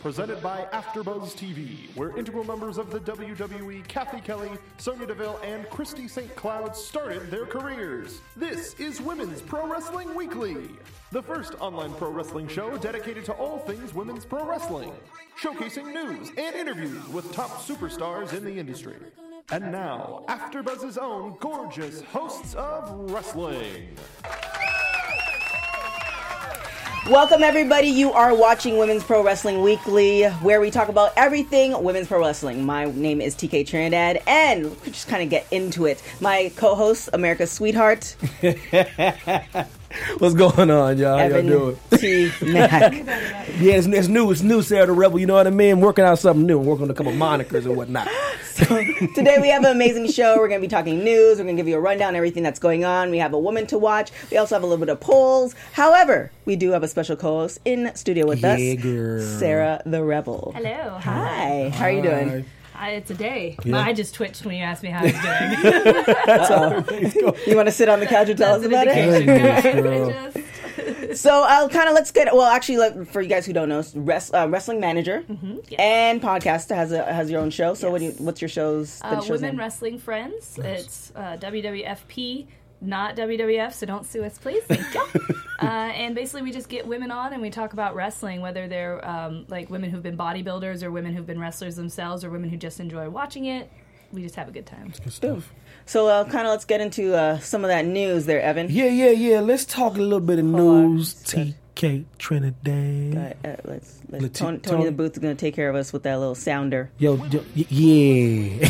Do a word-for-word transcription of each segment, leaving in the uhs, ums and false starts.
Presented by AfterBuzz T V, where integral members of the W W E Kathy Kelly, Sonya Deville, and Christy Saint Cloud started their careers. This is Women's Pro Wrestling Weekly, the first online pro wrestling show dedicated to all things women's pro wrestling, showcasing news and interviews with top superstars in the industry. And now, AfterBuzz's own gorgeous hosts of wrestling. Welcome, everybody. You are watching Women's Pro Wrestling Weekly, where we talk about everything women's pro wrestling. My name is T K Trinidad, and we'll just kind of get into it. My co-host, America's Sweetheart, what's going on, y'all? How Evan y'all doing? T. Mack. Yeah, it's, it's new. It's new, Sarah the Rebel. You know what I mean? Working out something new. Working on a couple monikers and whatnot. So today we have an amazing show. We're going to be talking news. We're going to give you a rundown of everything that's going on. We have a woman to watch. We also have a little bit of polls. However, we do have a special co-host in studio with yeah, us, girl. Sarah the Rebel. Hello. Hi. How are you doing? Hi, it's a day. Yeah. My eye just twitched when you asked me how I was doing. You want to sit on the couch and tell us about it? it? So I'll kind of let's get well. Actually, let, for you guys who don't know, rest, uh, wrestling manager mm-hmm. yes. and podcaster has a has your own show. So yes. what do you, what's your show's? The Uh, show's Women name? Wrestling Friends. Nice. It's uh, W W F P, not W W F. So don't sue us, please. Thank you. uh, and basically, we just get women on and we talk about wrestling, whether they're um, like women who've been bodybuilders or women who've been wrestlers themselves or women who just enjoy watching it. We just have a good time. Good stuff. So uh, kind of let's get into uh, some of that news there, Evan. Yeah, yeah, yeah. Let's talk a little bit of Hold news. T K Trinidad. Uh, uh, let's, let's Let Tony, T- Tony Tony- the Booth is going to take care of us with that little sounder. Yo, yo y- yeah.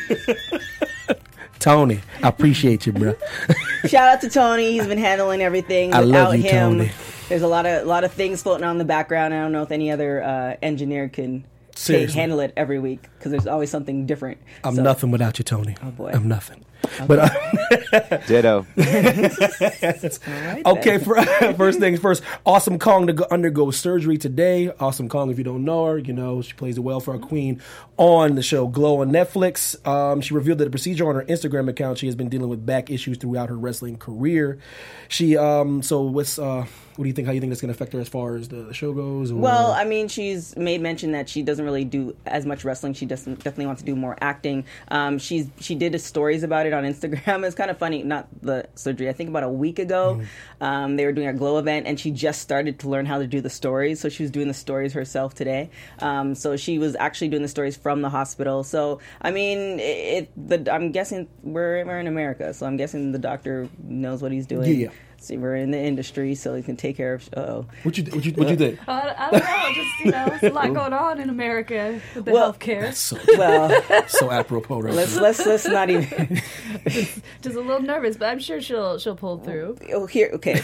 Tony, I appreciate you, bro. Shout out to Tony. He's been handling everything. I Without love you, him, Tony. there's a lot of lot of things floating on in the background. I don't know if any other uh, engineer can say, Seriously. handle it every week because there's always something different. I'm So- nothing without you, Tony. Oh, boy. I'm nothing. Okay. But uh, Ditto. Right okay, then. for, first things first. Awesome Kong to go, undergo surgery today. Awesome Kong, if you don't know her, you know she plays the welfare queen on the show Glow on Netflix. Um, she revealed that the procedure on her Instagram account. She has been dealing with back issues throughout her wrestling career. She um, so what's uh, what do you think? How do you think that's going to affect her as far as the, the show goes? Or? Well, I mean, she's made mention that she doesn't really do as much wrestling. She doesn't definitely wants to do more acting. Um, she's she did stories about it on Instagram. It's kind of funny. Not the surgery. I think about a week ago, mm. um, they were doing a Glow event, and she just started to learn how to do the stories. So she was doing the stories herself today. Um, so she was actually doing the stories from the hospital. So I mean, it. The, I'm guessing we're we're in America, so I'm guessing the doctor knows what he's doing. Yeah. See, we're in the industry, so he can take care of. Uh-oh. What you what you what you think? Uh, I don't know. Just, you know, there's a lot going on in America with the Well, healthcare. That's so Well, so apropos right let's now. let's let's not even. Just a little nervous, but I'm sure she'll she'll pull through. Oh, here, okay.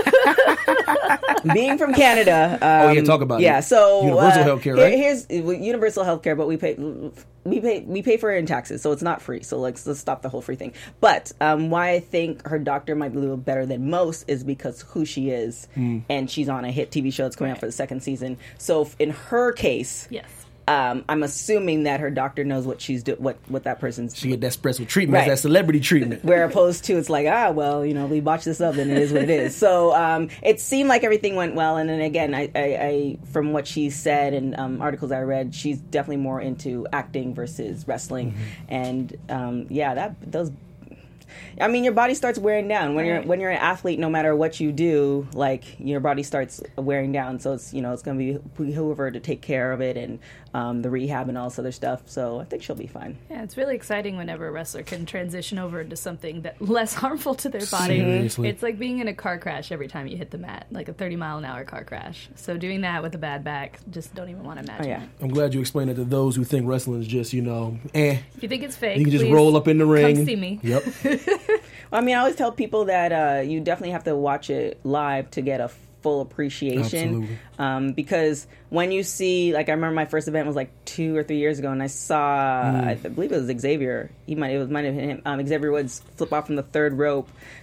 Being from Canada, um, Oh, yeah, talk about it. yeah. So Universal uh, healthcare, here- right? Here's well, universal healthcare, but we pay we pay we pay for it in taxes, so it's not free. So let's let's stop the whole free thing. But um, why I think her doctor might be a little better than most is because who she is, Mm. and she's on a hit T V show that's coming out Right. for the second season. So f- in her case, Yes. um, I'm assuming that her doctor knows what she's do- what what that person's. She get that special treatment, Right. that celebrity treatment. Where opposed to it's like, ah, well, you know, we botched this up, then it is what it is. So um, it seemed like everything went well, and then again, I, I, I from what she said and um, articles I read, she's definitely more into acting versus wrestling, Mm-hmm. and um, yeah, that those. I mean, your body starts wearing down when you're Right. when you're an athlete. No matter what you do, like your body starts wearing down. So it's you know it's going to be whoever to take care of it and um, the rehab and all this other stuff. So I think she'll be fine. Yeah, it's really exciting whenever a wrestler can transition over into something that less harmful to their body. Seriously. It's like being in a car crash every time you hit the mat, like a thirty mile an hour car crash. So doing that with a bad back, just don't even want to imagine Oh, yeah. it. I'm glad you explained it to those who think wrestling is just, you know, eh. If you think it's fake, You can just please roll up in the ring. Come see me. Yep. I mean, I always tell people that uh, you definitely have to watch it live to get a full appreciation. Absolutely. Um, because when you see, like, I remember my first event was like two or three years ago, and I saw, Mm. I believe it was Xavier. He might, it was might have been him, um, Xavier Woods flip off from the third rope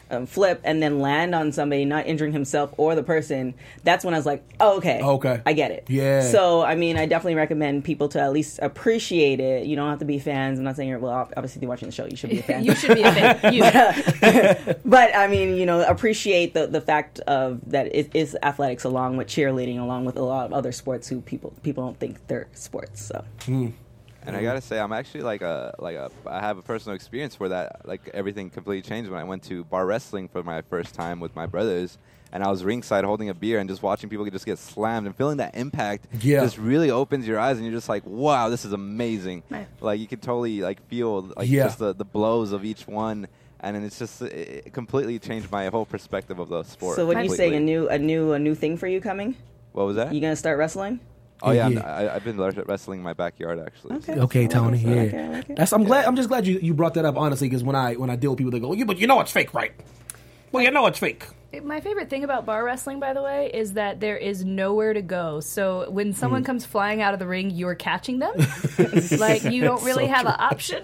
um, flip and then land on somebody, not injuring himself or the person, that's when I was like, oh, okay. Okay. I get it. Yeah. So, I mean, I definitely recommend people to at least appreciate it. You don't have to be fans. I'm not saying you're, well, obviously, if you're watching the show, you should be a fan. You should be a fan. You. but, uh, but, I mean, you know, appreciate the, the fact of that it is athletics along with cheerleading, along with a lot of other sports who people people don't think they're sports. So. Mm. And I gotta say, I'm actually like a like a I have a personal experience where that like everything completely changed when I went to bar wrestling for my first time with my brothers, and I was ringside holding a beer and just watching people just get slammed and feeling that impact. Yeah. Just really opens your eyes and you're just like, wow, this is amazing. Right. Like you can totally like feel like Yeah. just the, the blows of each one. And then it's just it completely changed my whole perspective of the sport. So, what are you completely. saying? A new, a new, a new thing for you coming? What was that? You gonna start wrestling? Oh yeah, Yeah. I'm, I, I've been wrestling in my backyard actually. Okay. Okay, Tony. I Yeah, like it, I like it. that's. I'm glad. I'm just glad you, you brought that up. Honestly, because when I when I deal with people, they go, "Yeah, but you know it's fake, right?" Well, you know it's fake. My favorite thing about bar wrestling, by the way, is that there is nowhere to go. So when someone Mm. comes flying out of the ring, you're catching them. Like, you don't really So have true. an option.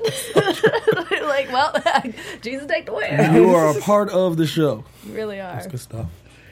Like, well, Jesus, take the win. You are a part of the show. You really are. That's good stuff.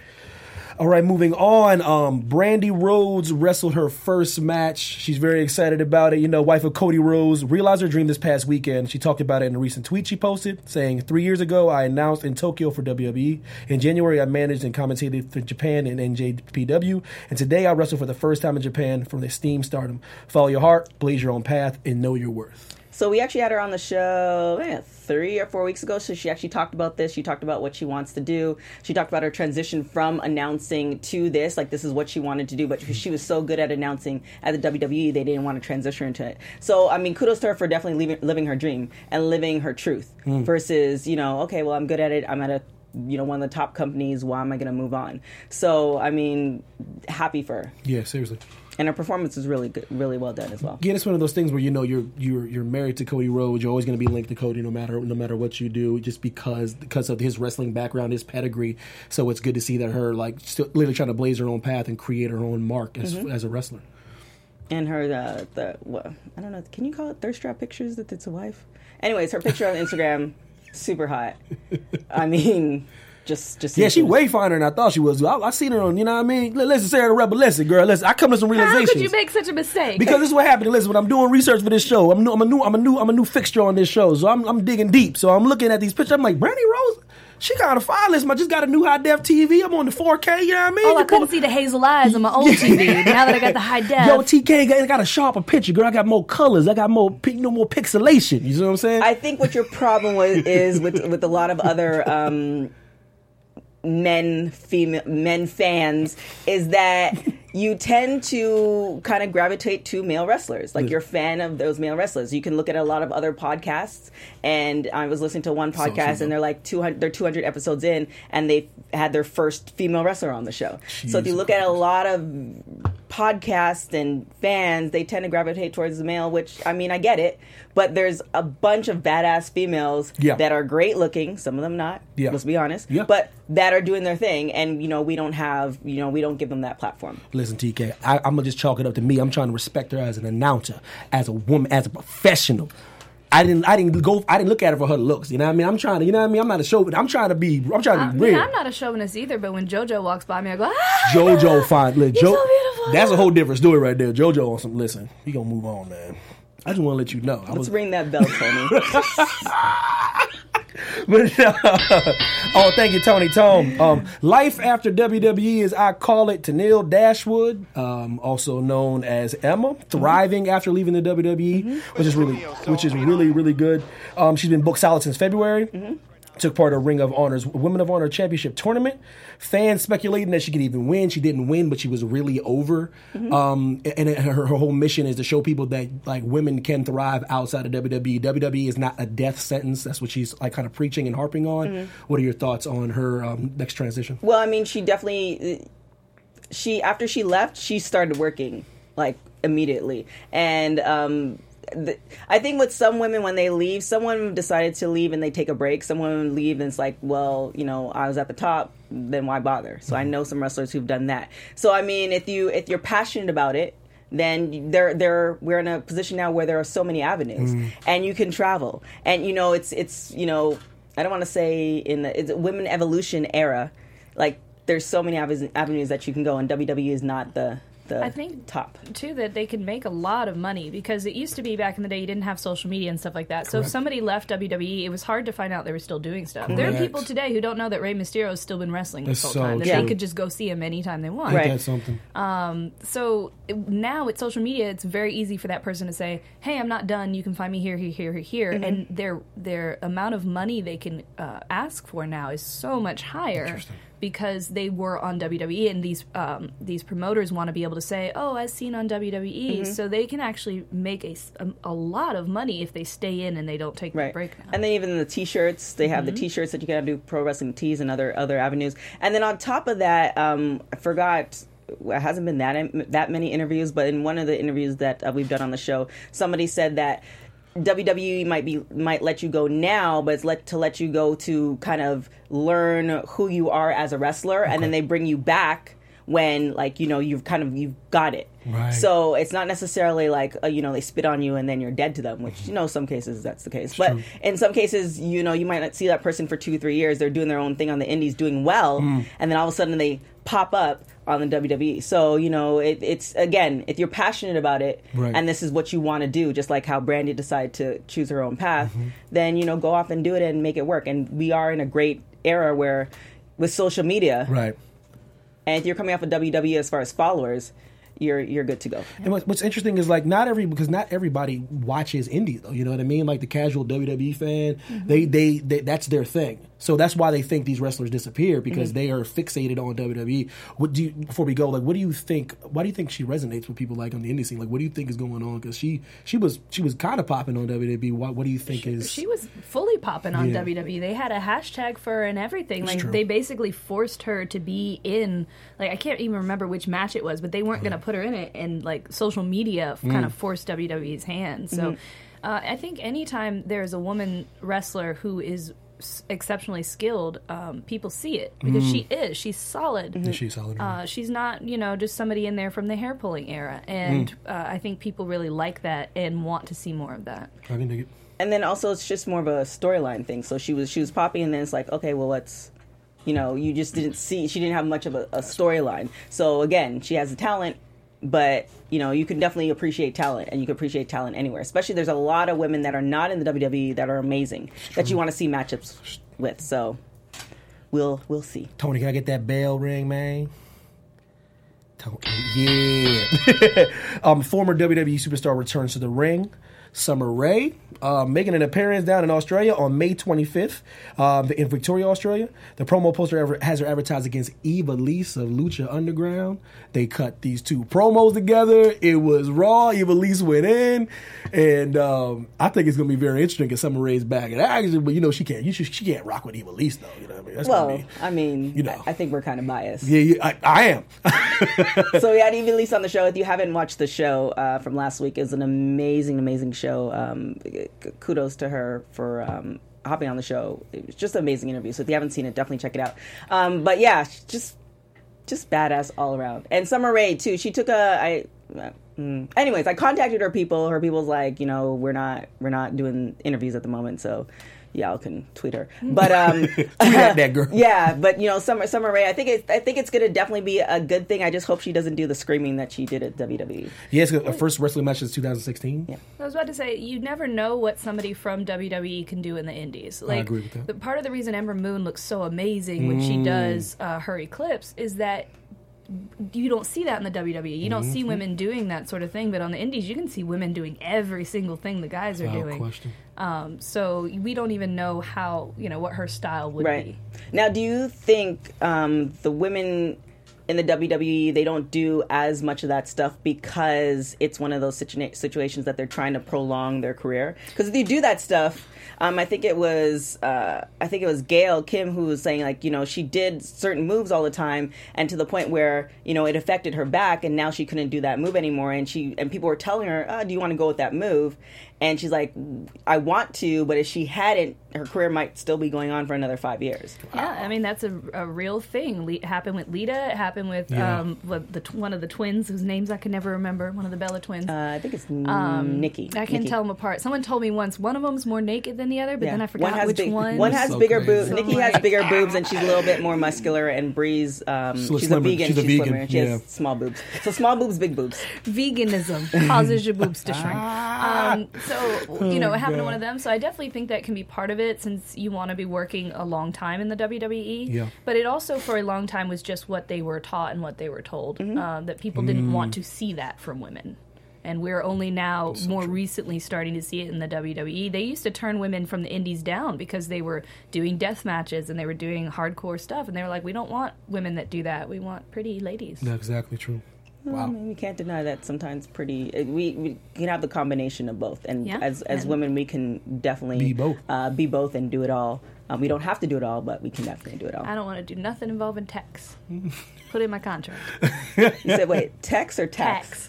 All right, moving on. Um, Brandy Rhodes wrestled her first match. She's very excited about it. You know, wife of Cody Rhodes realized her dream this past weekend. She talked about it in a recent tweet she posted, saying, three years ago, I announced in Tokyo for W W E. In January, I managed and commentated for Japan and N J P W. And today, I wrestle for the first time in Japan from the Steam Stardom. Follow your heart, blaze your own path, and know your worth. So we actually had her on the show eh, three or four weeks ago. So she actually talked about this. She talked about what she wants to do. She talked about her transition from announcing to this. Like, this is what she wanted to do. But because she was so good at announcing at the W W E, they didn't want to transition into it. So, I mean, kudos to her for definitely living, living her dream and living her truth Mm. versus, you know, okay, well, I'm good at it. I'm at a, you know, one of the top companies. Why am I going to move on? So, I mean, happy for her. Yeah, seriously. And her performance was really good, really well done as well. Yeah, it's one of those things where you know you're you're you're married to Cody Rhodes. You're always going to be linked to Cody no matter no matter what you do, just because because of his wrestling background, his pedigree. So it's good to see that her like still literally trying to blaze her own path and create her own mark as Mm-hmm. as a wrestler. And her, uh, the, what, I don't know, can you call it thirst trap pictures that it's a wife? Anyways, her picture on Instagram, super hot. I mean, just, just. Yeah, she way finer than I thought she was. I, I seen her on, you know what I mean? L- Listen, Sarah the Rebel, listen, girl, listen. I come to some How realizations. could you make such a mistake? Because this is what happened. Listen, when I'm doing research for this show, I'm new, I'm a new, I'm a new, I'm a new fixture on this show. So I'm, I'm digging deep. So I'm looking at these pictures. I'm like, Brandy Rose, she kind of fine. Listen, I just got a new high def T V. I'm on the four K. You know what I mean? Oh, I Your couldn't boy- see the hazel eyes on my old T V. Now that I got the high def. Yo, T K got, got a sharper picture, girl. I got more colors. I got more, pi- no more pixelation. You see what I'm saying? I think what your problem was, is with with a lot of other um, men, female men fans is that you tend to kind of gravitate to male wrestlers. Like, you're a fan of those male wrestlers. You can look at a lot of other podcasts, and I was listening to one podcast, true. and they're like two hundred, they're two hundred episodes in, and they've had their first female wrestler on the show. So if you Jesus look at a lot of podcasts and fans, they tend to gravitate towards the male, which, I mean, I get it, but there's a bunch of badass females Yeah. that are great looking, some of them not, Yeah. let's be honest, Yeah. but that are doing their thing, and, you know, we don't have, you know, we don't give them that platform. Listen, T K, I, I'm gonna just chalk it up to me. I'm trying to respect her as an announcer, as a woman, as a professional. I didn't, I didn't go, I didn't look at her for her looks. You know what I mean? I'm trying to, you know what I mean? I'm not a chauvinist. I'm trying to be, I'm trying I to be mean, real. I'm not a chauvinist either, but when JoJo walks by me, I go, ah! JoJo fine. Look, You're Jo- so beautiful. That's a whole different story right there. JoJo on some. Listen, we gonna move on, man. I just want to let you know. I Let's was, ring that bell, Tony. but, uh, oh, thank you, Tony Tone. Um, life after W W E, as I call it, Tennille Dashwood, um, also known as Emma, thriving after leaving the W W E, which is really, which is really, really good. Um, she's been booked solid since February. Took part of Ring of Honor's Women of Honor Championship tournament. Fans speculating that she could even win. She didn't win, but she was really over. Um, and and her, her whole mission is to show people that like women can thrive outside of W W E. W W E is not a death sentence. That's what she's like kind of preaching and harping on. What are your thoughts on her um, next transition? Well, I mean, she definitely, she, after she left, she started working, like, immediately. And, um, the, I think with some women, when they leave, someone decided to leave and they take a break. Some women leave and it's like, well, you know, I was at the top, then why bother? So I know some wrestlers who've done that. So I mean, if you if you're passionate about it, then there there we're in a position now where there are so many avenues and you can travel. And you know, it's it's you know, I don't want to say in the it's a women evolution era, like there's so many ave- avenues that you can go, and W W E is not the the I think top. too that they can make a lot of money because it used to be back in the day you didn't have social media and stuff like that. So if Correct. somebody left W W E, it was hard to find out they were still doing stuff. There are Correct. people today who don't know that Rey Mysterio has still been wrestling this That's whole so time. That true. they could just go see him anytime they want. Right. That's something. So it- now with social media, it's very easy for that person to say, "Hey, I'm not done. You can find me here, here, here, here, here." Mm-hmm. And their their amount of money they can uh, ask for now is so much higher Interesting. because they were on W W E, and these um, these promoters want to be able to say, "Oh, as seen on W W E," Mm-hmm. so they can actually make a, s- a, a lot of money if they stay in and they don't take the Right. break now. And then even the T-shirts, they have Mm-hmm. the T-shirts that you can have do pro wrestling tees and other other avenues. And then on top of that, um, I forgot. It hasn't been that that many interviews, but in one of the interviews that uh, we've done on the show, somebody said that W W E might be might let you go now, but it's let to let you go to kind of learn who you are as a wrestler, and then they bring you back when, like, you know, you've kind of you've got it. Right. So it's not necessarily like uh, you know, they spit on you and then you're dead to them, which, you know, some cases that's the case. But true. in some cases, you know, you might not see that person for two, three years. They're doing their own thing on the indies, doing well, and then all of a sudden they pop up on the W W E. So, you know, it, it's, again, if you're passionate about it, Right. and this is what you want to do, just like how Brandy decided to choose her own path, then, you know, go off and do it and make it work. And we are in a great era where, with social media, Right. and if you're coming off of W W E as far as followers, you're you're good to go. And what, what's interesting is like not every because not everybody watches indie though. You know what I mean? Like the casual W W E fan, they, they they that's their thing. So that's why they think these wrestlers disappear because they are fixated on W W E. What do you, before we go? Like, what do you think? Why do you think she resonates with people like on the indie scene? Like, what do you think is going on? Because she she was she was kind of popping on W W E. What what do you think is? She was fully popping on Yeah. W W E. They had a hashtag for her and everything. It's Like true. they basically forced her to be in. Like I can't even remember which match it was, but they weren't going to put her in it. And like social media Mm. kind of forced W W E's hand. So uh, I think anytime there's a woman wrestler who is s- exceptionally skilled, um, people see it because she is. She's solid. Is she solid? Uh, she's not, you know, just somebody in there from the hair pulling era. And Mm. uh, I think people really like that and want to see more of that. I can dig it. And then also it's just more of a storyline thing. So she was she was popping, and then it's like, okay, well, let's, you know, you just didn't see, she didn't have much of a, a storyline. So again, she has the talent, but, you know, you can definitely appreciate talent, and you can appreciate talent anywhere. Especially there's a lot of women that are not in the W W E that are amazing that you want to see matchups with. So we'll we'll see. Tony, can I get that bell ring, man? Tony, yeah. um, former W W E superstar returns to the ring. Summer Rae, uh, making an appearance down in Australia on May twenty-fifth um, in Victoria, Australia. The promo poster ever, has her advertised against Eva Lise of Lucha Underground. They cut these two promos together. It was raw. Eva Lise went in, and um, I think it's going to be very interesting because Summer Rae's back. And actually, but you know she can't. You should, she can't rock with Eva Lise though. You know what I mean? That's Well, gonna be, I mean, you know. I, I think we're kind of biased. yeah, yeah, I, I am. So we had Eva Lise on the show. If you haven't watched the show uh, from last week, it was an amazing, amazing show. Um, k- kudos to her for um, hopping on the show. It was just an amazing interview. So if you haven't seen it, definitely check it out. Um, but yeah, just just badass all around. And Summer Rae too. She took a. I, uh, mm. Anyways, I contacted her people. Her people's like, you know, we're not we're not doing interviews at the moment, so. Y'all can tweet her, but um, Tweet at that girl. yeah, but you know, Summer Summer Rae, I think it, I think it's gonna definitely be a good thing. I just hope she doesn't do the screaming that she did at W W E. Yeah, it's her first wrestling match since two thousand sixteen. Yeah. I was about to say, you never know what somebody from W W E can do in the indies. Like, agree with that. The, part of the reason Ember Moon looks so amazing when she does uh, her Eclipse is that you don't see that in the W W E. You don't see women doing that sort of thing, but on the indies, you can see women doing every single thing the guys are Without doing. question. Um, so we don't even know how, you know, what her style would Right. be. Now, do you think um, the women in the W W E, they don't do as much of that stuff because it's one of those situa- situations that they're trying to prolong their career? Because if you do that stuff, um, I think it was uh, I think it was Gail Kim who was saying, like, you know, she did certain moves all the time, and to the point where, you know, it affected her back, and now she couldn't do that move anymore. And she and people were telling her, oh, do you want to go with that move? And she's like, I want to, but if she hadn't, her career might still be going on for another five years. Yeah, I mean, that's a, a real thing. Le- happened with Lita, it happened happened with Yeah. um, what, the one of the twins whose names I can never remember. One of the Bella twins. Uh, I think it's Um, Nikki. I can't Nikki. tell them apart. Someone told me once one of them's more naked than the other, but Yeah. then I forgot one has which big, one. One has So bigger crazy. boobs. So Nikki has like- bigger boobs, and she's a little bit more muscular. And Bree's, um, She's a she's a slimmer. vegan. She's a vegan, slimmer. She yeah. has small boobs. So small boobs, big boobs. Veganism causes your boobs to shrink. Ah. Um, so, you know, it happened to God. one of them. So I definitely think that can be part of it since you want to be working a long time in the W W E. Yeah. But it also, for a long time, was just what they were taught and what they were told. Um, that people didn't Mm. want to see that from women. And we're only now more recently starting to see it in the W W E. They used to turn women from the indies down because they were doing death matches and they were doing hardcore stuff. And they were like, we don't want women that do that. We want pretty ladies. That's exactly true. I Wow. mean, we can't deny that sometimes pretty. it- We, we can have the combination of both, and Yeah, as as and- women, we can definitely Be both. Uh, be both, and do it all. Um, we don't have to do it all, but we can definitely do it all. I don't want to do nothing involving tax. Put it in my contract. You said, wait, text or tax?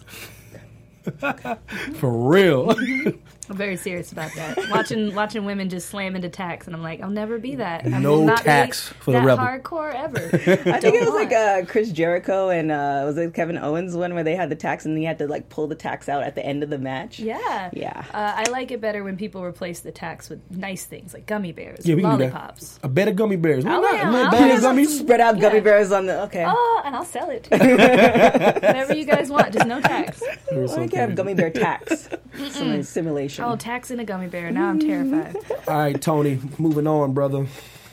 Tax. For real. I'm very serious about that. Watching watching women just slam into tax, and I'm like, I'll never be that. I No will not tax be for the that rebel. hardcore ever. I think it was like uh, Chris Jericho and uh, was it Kevin Owens one where they had the tax and he had to like pull the tax out at the end of the match. Yeah. Yeah. Uh, I like it better when people replace the tax with nice things like gummy bears, Yeah, we can do that. lollipops. A bed of gummy bears. Why I'll not? let- A little I'll bag let of them gummies. Spread out gummy Yeah. bears on the okay. Oh, and I'll sell it. Whatever you guys want, just no tax. You're so I can have crazy. gummy bear tax. Some simulation. Oh, tax in a gummy bear. Now I'm terrified. All right, Tony. Moving on, brother.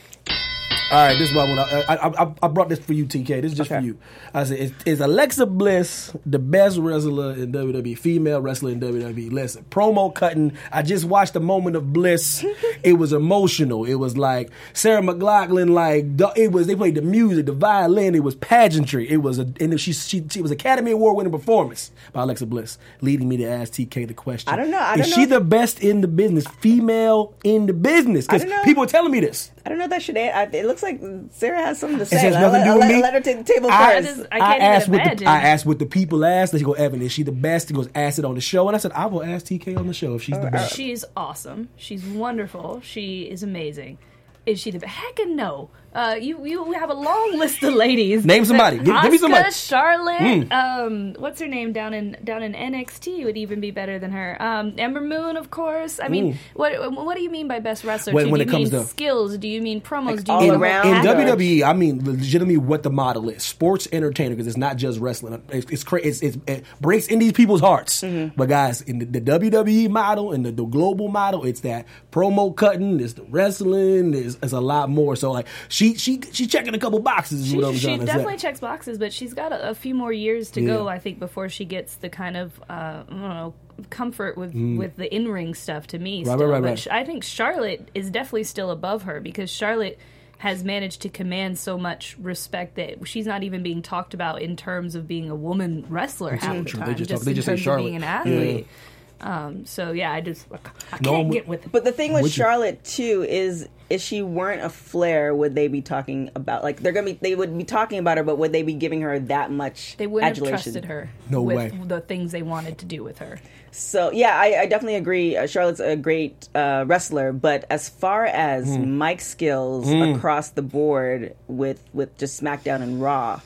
All right, this is what I want. I, I, I, I brought this for you, T K. This is just Okay. for you. I said, is, is Alexa Bliss the best wrestler in W W E? Female wrestler in W W E. Listen, promo cutting. I just watched the moment of bliss. It was emotional. It was like Sarah McLachlan. Like the- it was. They played the music, the violin. It was pageantry. It was a. And she she, she was Academy Award winning performance by Alexa Bliss, leading me to ask T K the question. I don't know. I is don't she know. the best in the business? Female in the business? I Because don't know. people are telling me this. I don't know if that should. I, it looks like Sarah has something to It say. has I'll nothing let, to do I'll with let, me. let her take the table I, first. just- I can't asked even what the, imagine. I asked what the people asked. They go, Evan, is she the best? He goes, ask it on the show. And I said, I will ask T K on the show if she's the best. She's awesome. She's wonderful. She is amazing. Is she the heck and no? Uh, you you have a long list of ladies. Name somebody. Give- give me somebody. Asuka, Charlotte. Um, what's her name down in down in N X T would even be better than her. Um, Ember Moon, of course. I mean, what what do you mean by best wrestler? When- too? when do it you comes mean to- skills? Do you mean promos? Like do you all mean in, around in package. W W E, I mean legitimately what the model is: sports entertainer, because it's not just wrestling. It's it's, cra- it's, it's it breaks in these people's hearts. Mm-hmm. But guys, in the, the W W E model and the, the global model, it's that promo cutting, there's the wrestling, there's, there's a lot more. So like she she she checking a couple boxes. Is She, what I'm she trying to definitely say. checks boxes, but she's got a, a few more years to go, Yeah. I think, before she gets the kind of uh, I don't know comfort with with the in ring stuff. To me, Mm. Right, still. right, right, but right. sh- I think Charlotte is definitely still above her because Charlotte has managed to command so much respect that she's not even being talked about in terms of being a woman wrestler half the true. They time, just just, talk- they in just say terms of Charlotte. being an athlete. Um, so yeah, I just I No, can't I'm- get with it. But the thing with Would you- Charlotte too is, if she weren't a Flair, would they be talking about like they're gonna be? They would be talking about her, but would they be giving her that much They wouldn't adulation? have trusted her No with way. the things they wanted to do with her. So yeah, I, I definitely agree. Uh, Charlotte's a great uh, wrestler, but as far as Hmm. mic skills across the board with with just SmackDown and Raw,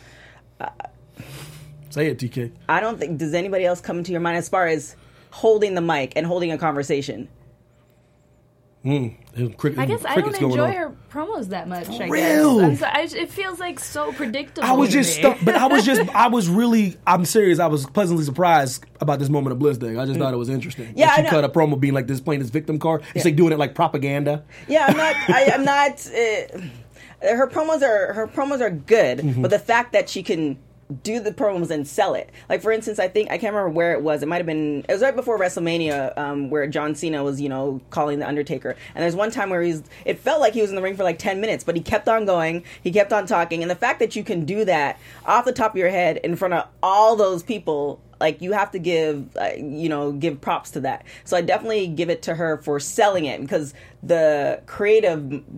Say it, T K. I don't think. Does anybody else come to your mind as far as holding the mic and holding a conversation? Cricket, I guess I crickets don't going enjoy on. her promos that much. I real? guess I'm so, I, it feels like so predictable. I was to just me. stuck, but I was just, I was really, I'm serious. I was pleasantly surprised about this moment of bliss thing. I just thought it was interesting. Yeah, That she I know. cut a promo being like this, playing this victim card. It's like doing it like propaganda. Yeah, I'm not. I, I'm not. Uh, her promos are her promos are good, Mm-hmm. but the fact that she can do the promos and sell it. Like for instance, I think I can't remember where it was. It might have been. It was right before WrestleMania, um, where John Cena was, you know, calling the Undertaker. And there's one time where he's. It felt like he was in the ring for like ten minutes, but he kept on going. He kept on talking, and the fact that you can do that off the top of your head in front of all those people. Like, you have to give, uh, you know, give props to that. So I definitely give it to her for selling it, because the creative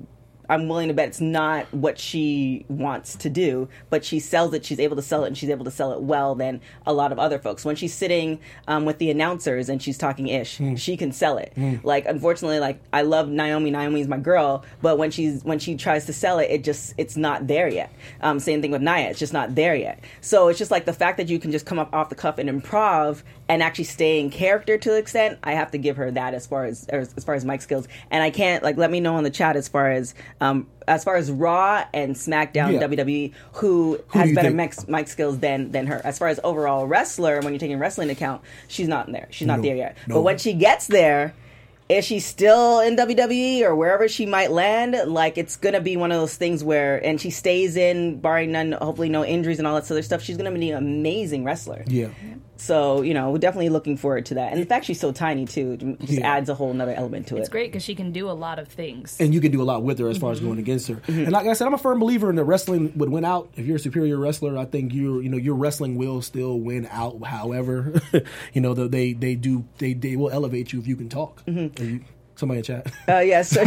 I'm willing to bet it's not what she wants to do, but she sells it. She's able to sell it, and she's able to sell it well than a lot of other folks. When she's sitting um, with the announcers and she's talking ish, mm. she can sell it. Mm. Like, unfortunately, like I love Naomi. Naomi's my girl, but when she's when she tries to sell it, it just it's not there yet. Um, same thing with Nia. It's just not there yet. So it's just like the fact that you can just come up off the cuff and improv and actually stay in character to the extent, I have to give her that as far as as, as far as mic skills. And I can't like let me know in the chat as far as um, as far as Raw and SmackDown yeah. W W E who, who has better mic, mic skills than than her. As far as overall wrestler, when you're taking wrestling account, she's not in there. She's not no, there yet. No. But when she gets there, is she still in W W E or wherever she might land? Like, it's going to be one of those things where, and she stays in, barring none, hopefully no injuries and all that other stuff, she's going to be an amazing wrestler. Yeah. So, you know, we're definitely looking forward to that. And the fact she's so tiny, too, just yeah. adds a whole nother element to it. It's great because she can do a lot of things. And you can do a lot with her as far mm-hmm. as going against her. Mm-hmm. And like I said, I'm a firm believer in that wrestling would win out. If you're a superior wrestler, I think you're, you know, your wrestling will still win out. However, you know, they, they do, they, they will elevate you if you can talk. Mm-hmm. You, Somebody in chat. Oh, uh, yes.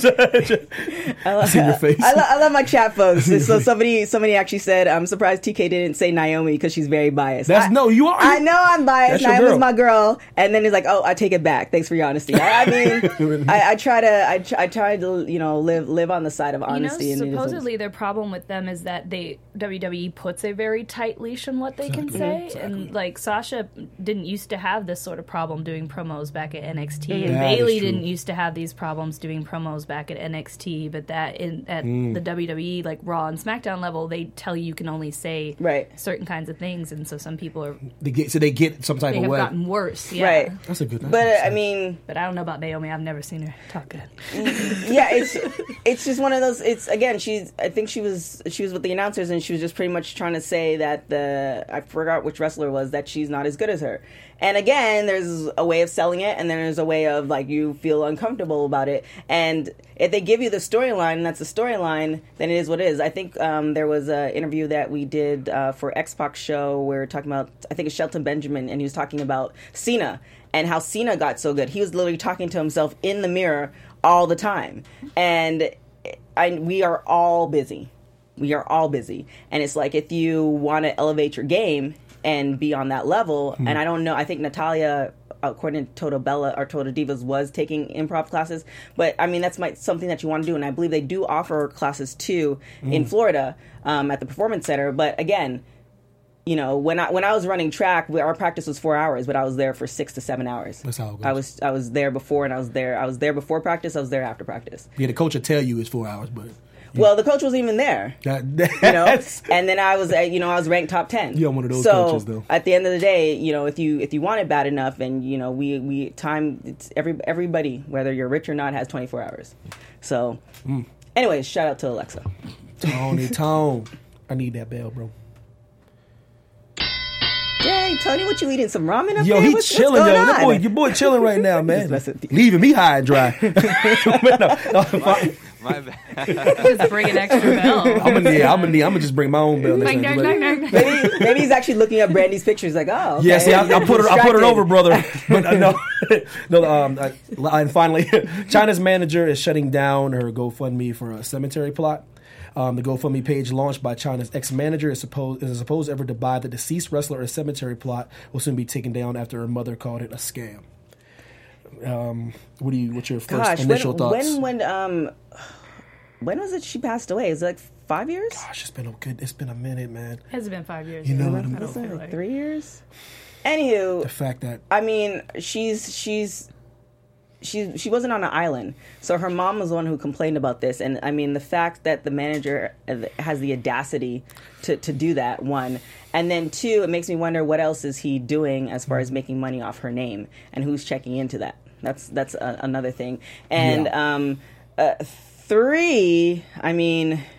I, love, I see your face. I, lo- I love my chat, folks. So somebody somebody actually said, I'm surprised T K didn't say Naomi because she's very biased. That's I, No, you are. I know I'm biased. Naomi's my girl. And then he's like, oh, I take it back. Thanks for your honesty. I, I mean, I, I try to I, I try to, you know, live live on the side of honesty. You know, and supposedly their problem with them is that they W W E puts a very tight leash on what they exactly. can say. Exactly. And, like, Sasha didn't used to have this sort of problem doing promos back at N X T. Mm. And that Bayley didn't used to have these problems doing promos back at N X T, but that in at mm. the W W E, like Raw and SmackDown level, they tell you you can only say right. certain kinds of things, and so some people are they get so they get some type they of have way. gotten worse. Yeah. Right, that's a good. That's but uh, I mean, but I don't know about Naomi. I've never seen her talk good. Yeah, it's it's just one of those. It's again, she's. I think she was she was with the announcers, and she was just pretty much trying to say that the I forgot which wrestler it was that she's not as good as her. And again, there's a way of selling it, and then there's a way of, like, you feel uncomfortable about it. And if they give you the storyline, and that's the storyline, then it is what it is. I think um, there was an interview that we did uh, for X-Pac show where we were talking about, I think it's Shelton Benjamin, and he was talking about Cena and how Cena got so good. He was literally talking to himself in the mirror all the time. And I, we are all busy. We are all busy. And it's like, if you want to elevate your game and be on that level, mm-hmm. and I don't know, I think Natalia, according to Toto Bella or Toto Divas, was taking improv classes, but I mean, that's my, something that you want to do, and I believe they do offer classes too mm. in Florida um, at the Performance Center, but again, you know, when I when I was running track, we, our practice was four hours, but I was there for six to seven hours. That's how it goes. I was I was there before, and I was there I was there before practice, I was there after practice. Yeah, the coach will tell you it's four hours, but... Well, the coach wasn't even there, that, you know, and then I was, you know, I was ranked top ten. You're one of those so coaches, though. At the end of the day, you know, if you if you want it bad enough, and you know, we we time it's every everybody, whether you're rich or not, has twenty-four hours. So, mm. anyways, shout out to Alexa. Tony, Tone, I need that bell, bro. Dang, Tony, what you eating? Some ramen up yo, there? Yo, he what's, chilling, what's yo. That boy, your boy chilling right now, man. Leaving me high and dry. My bad. Just bring an extra bell. I'm gonna, yeah, I'm gonna, I'm gonna just bring my own bell. Like, next no, time. no, no, maybe, maybe he's actually looking up Brandy's pictures. Like, oh, okay. Yeah. See, I, I put her, I put her over, brother. But uh, no, no. Um, I, and finally, China's manager is shutting down her GoFundMe for a cemetery plot. Um, the GoFundMe page launched by China's ex-manager is supposed is a supposed effort to buy the deceased wrestler a cemetery plot will soon be taken down after her mother called it a scam. Um, what do you? What's your first Gosh, initial when, thoughts? When when um when was it she passed away? Is it like five years? Gosh, it's been a good. It's been a minute, man. Has it been five years? You know, I don't feel like, like three years. Anywho, the fact that I mean, she's she's. She she wasn't on an island, so her mom was the one who complained about this. And I mean, the fact that the manager has the audacity to, to do that, one, and then two, it makes me wonder what else is he doing as far as making money off her name, and who's checking into that. That's that's a, another thing. And yeah. um, uh, three, I mean,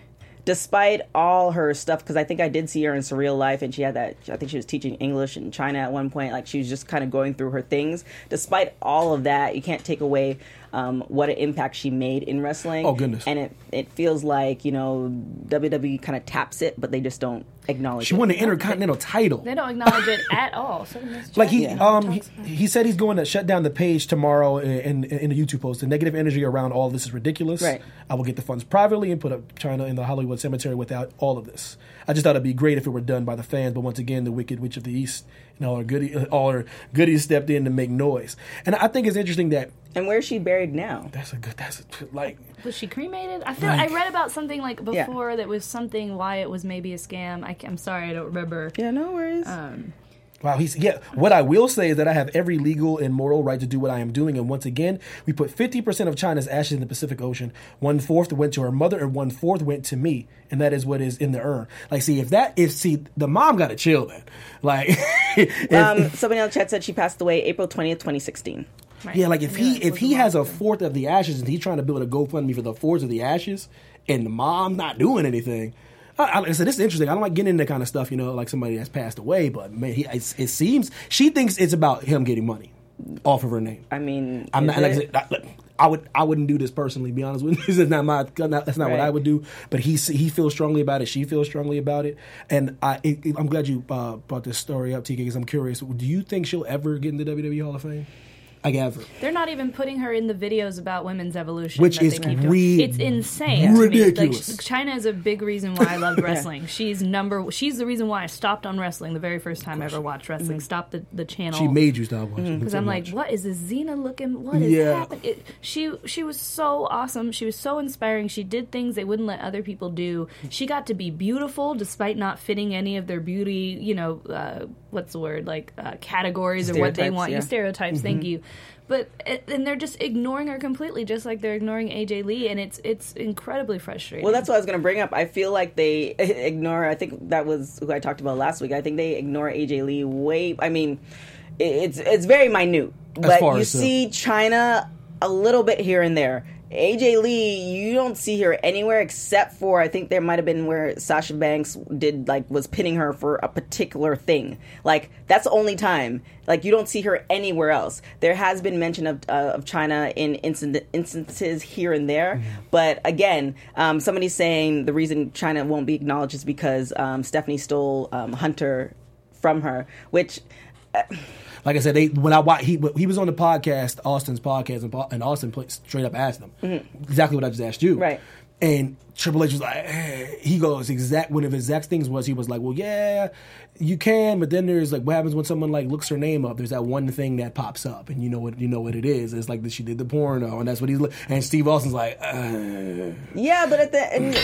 despite all her stuff, because I think I did see her in surreal life, and she had that, I think she was teaching English in China at one point, like she was just kind of going through her things. Despite all of that, you can't take away um, what an impact she made in wrestling. Oh, goodness. And it, it feels like, you know, W W E kind of taps it, but they just don't acknowledge She it. won the Intercontinental title. They don't acknowledge it at all. So Like he, Yeah. um, he, he said he's going to shut down the page tomorrow in, in, in the YouTube post. The negative energy around all of this is ridiculous. Right. I will get the funds privately and put up China in the Hollywood cemetery without all of this. I just thought it'd be great if it were done by the fans, but once again, the Wicked Witch of the East and all her goody, all her goodies stepped in to make noise. And I think it's interesting that And where's she buried now? that's a good. That's a, like. was she cremated? I feel Like- I read about something like Yeah. before that was something why it was maybe a scam. I, am sorry, I don't remember. Yeah, no worries. Wow, he's yeah. What I will say is that I have every legal and moral right to do what I am doing. And once again, we put fifty percent of China's ashes in the Pacific Ocean. One fourth went to her mother, and one fourth went to me. And that is what is in the urn. Like, see, if that if see the mom got to chill then. Like, if, um, somebody on the chat said she passed away April twentieth, twenty sixteen. Right. yeah, like if I knew he it if was he a has a long time. fourth of the ashes and he's trying to build a GoFundMe for the fourth of the ashes, and the mom not doing anything. I, I, like I said, this is interesting. I don't like getting into that kind of stuff, you know, like somebody that's passed away. But man, he, it, it seems she thinks it's about him getting money off of her name. I mean, I'm is not. Like I, it? said, I, look, I would. I wouldn't do this personally. Be honest with you. That's not my. Not, that's not what Right. I would do. But he he feels strongly about it. She feels strongly about it. And I. It, it- I'm glad you uh, brought this story up, T K, because I'm curious. Do you think she'll ever get in the W W E Hall of Fame? Like ever? They're not even putting her in the videos about women's evolution, Which that is they keep doing. re- It's insane. to me. ridiculous. Like, China is a big reason why I loved wrestling. She's number. She's the reason why I stopped on wrestling the very first time I ever watched wrestling. Stopped the, the channel. She made you stop watching. Because so I'm like, much. what is this Xena looking? What is Yeah. happening? It, she she was so awesome. She was so inspiring. She did things they wouldn't let other people do. She got to be beautiful despite not fitting any of their beauty, you know, uh, what's the word, like uh, categories or what they Stereotypes, want. yeah. You stereotypes. Thank you. But and they're just ignoring her completely, just like they're ignoring A J Lee, and it's it's incredibly frustrating. Well, that's what I was going to bring up. I feel like they ignore. I think that was who I talked about last week. I think they ignore A J Lee way. I mean, it- it's it's very minute, but far you as the- see China a little bit here and there. A J Lee, you don't see her anywhere except for I think there might have been where Sasha Banks did like was pinning her for a particular thing. Like that's the only time. Like you don't see her anywhere else. There has been mention of uh, of China in incident, instances here and there, but again, um, somebody's saying the reason China won't be acknowledged is because um, Stephanie stole um, Hunter from her, which. Like I said, they when I wa- he he was on the podcast, Austin's podcast, and, Pa- and Austin put, straight up asked him exactly what I just asked you. Right. And Triple H was like, eh. He goes exact one of his exact things was he was like, well, yeah, you can, but then there's like what happens when someone like looks her name up? There's that one thing that pops up, and you know what you know what it is. It's like that she did the porno, and that's what he's li- and Steve Austin's like, uh. Yeah, but at the end.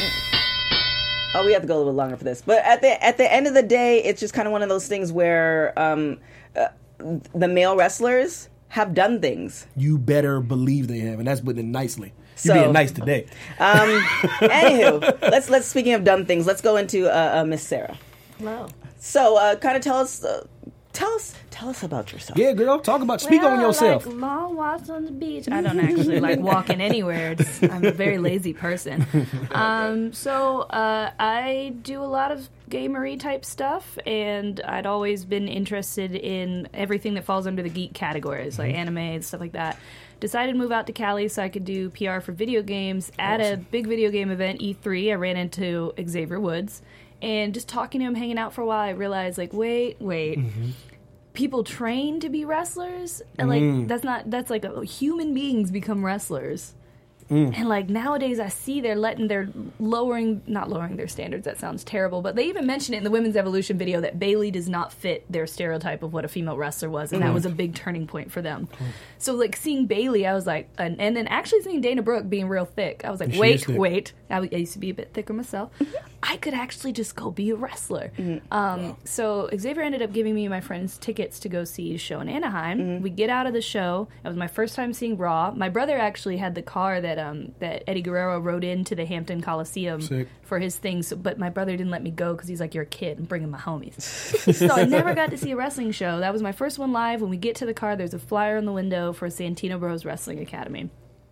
Oh, we have to go a little longer for this. But at the at the end of the day, it's just kind of one of those things where um, uh, the male wrestlers have done things. You better believe they have, and that's putting it nicely. So- You're being nice today. Um, anywho, let's let's speaking of done things, let's go into uh, uh, Miss Sarah. Hello. So, uh, kind of tell us, uh, tell us, tell us about yourself. Yeah, girl, talk about speak Well, on yourself. Like long walks on the beach. I don't actually like walking anywhere. It's, I'm a very lazy person. Um, so uh, I do a lot of gamery type stuff, and I'd always been interested in everything that falls under the geek categories, like anime and stuff like that. Decided to move out to Cali so I could do P R for video games. At a big video game event, E three, I ran into Xavier Woods. And just talking to him, hanging out for a while, I realized, like, wait, wait. People train to be wrestlers? And, like, that's not, that's like, uh, human beings become wrestlers. And, like, nowadays I see they're letting, they're lowering, not lowering their standards, that sounds terrible, but they even mentioned it in the Women's Evolution video that Bayley does not fit their stereotype of what a female wrestler was, and that was a big turning point for them. So, like, seeing Bayley, I was like, and, and then actually seeing Dana Brooke being real thick, I was like, She is wait, thick. wait. I, I used to be a bit thicker myself. I could actually just go be a wrestler. Um, so Xavier ended up giving me my friends tickets to go see a show in Anaheim. We get out of the show. It was my first time seeing Raw. My brother actually had the car that um, that Eddie Guerrero rode into the Hampton Coliseum Sick. for his thing, so, but my brother didn't let me go because he's like, you're a kid, I'm bringing my homies. So I never got to see a wrestling show. That was my first one live. When we get to the car, there's a flyer on the window for Santino Bros Wrestling Academy.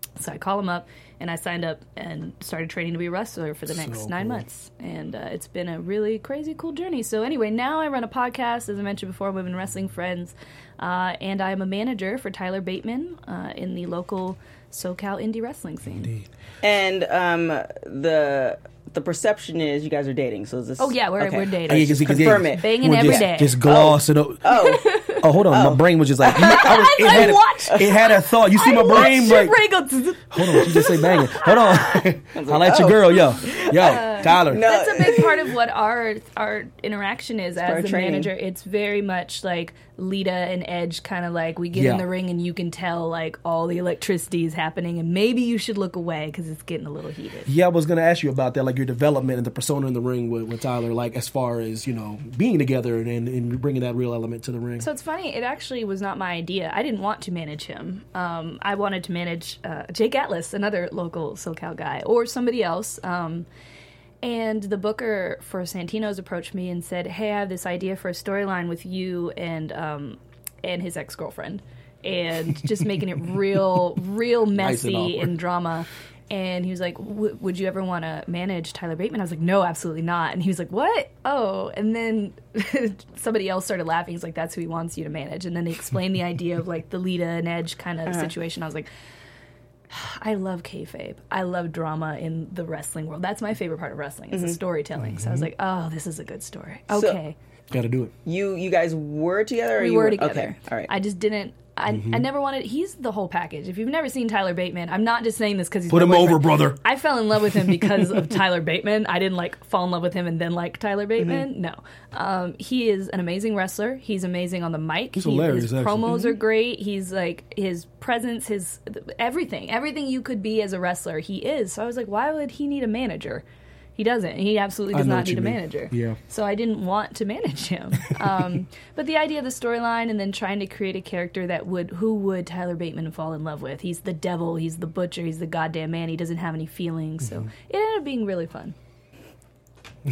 So I call him up, and I signed up and started training to be a wrestler for the next So nine cool. months. And uh, it's been a really crazy, cool journey. So anyway, now I run a podcast, as I mentioned before, Women Wrestling Friends. Uh, and I'm a manager for Tyler Bateman uh, in the local SoCal indie wrestling scene. Indeed. And um, the the perception is you guys are dating. So is this? Oh, yeah, we're, okay. we're dating. Oh, yeah, 'cause he could- Confirm yeah, it. Banging We're every just, day. Just gloss it over. Oh, Oh, hold on. My brain was just like, I was, it, I had a, watched- it had a thought. You see I my brain watched like, your brain go zzz. hold on, she just say banging. Hold on. I like your oh. girl, yo. Yo, Tyler. no. That's a big part of what our our interaction is our as the training. manager. It's very much like Lita and Edge, kind of like we get Yeah. in the ring and you can tell like all the electricity is happening, and maybe you should look away because it's getting a little heated. Yeah, I was going to ask you about that, like your development and the persona in the ring with, with Tyler, like as far as, you know, being together and, and bringing that real element to the ring. So it's funny. It actually was not my idea. I didn't want to manage him. Um, I wanted to manage uh, Jake Atlas, another local SoCal guy, or somebody else. Um, and the booker for Santino's approached me and said, "Hey, I have this idea for a storyline with you and um, and his ex girlfriend, and just making it real, real Nice and messy awkward. and drama." And he was like, w- would you ever want to manage Tyler Bateman? I was like, no, absolutely not. And he was like, what? Oh. And then somebody else started laughing. He's like, that's who he wants you to manage. And then they explained the idea of like the Lita and Edge kind of situation. I was like, I love kayfabe. I love drama in the wrestling world. That's my favorite part of wrestling is the storytelling. So I was like, oh, this is a good story. So- Okay. Got to do it. you you guys were together. Or we you were together. Okay, all right. I just didn't. I, I never wanted. He's the whole package. If you've never seen Tyler Bateman, I'm not just saying this because he's Put my him boyfriend. over, brother. I fell in love with him because of Tyler Bateman. I didn't like fall in love with him and then like Tyler Bateman. Mm-hmm. No, um, he is an amazing wrestler. He's amazing on the mic. He's He- hilarious, His actually. promos Mm-hmm. are great. He's like his presence, his everything, everything you could be as a wrestler. He is. So I was like, why would he need a manager? He doesn't. He absolutely I does know not what you need a mean. manager. Yeah. So I didn't want to manage him. Um, but the idea of the storyline and then trying to create a character that would, who would Tyler Bateman fall in love with? He's the devil, he's the butcher, he's the goddamn man, he doesn't have any feelings. So Mm-hmm. it ended up being really fun. I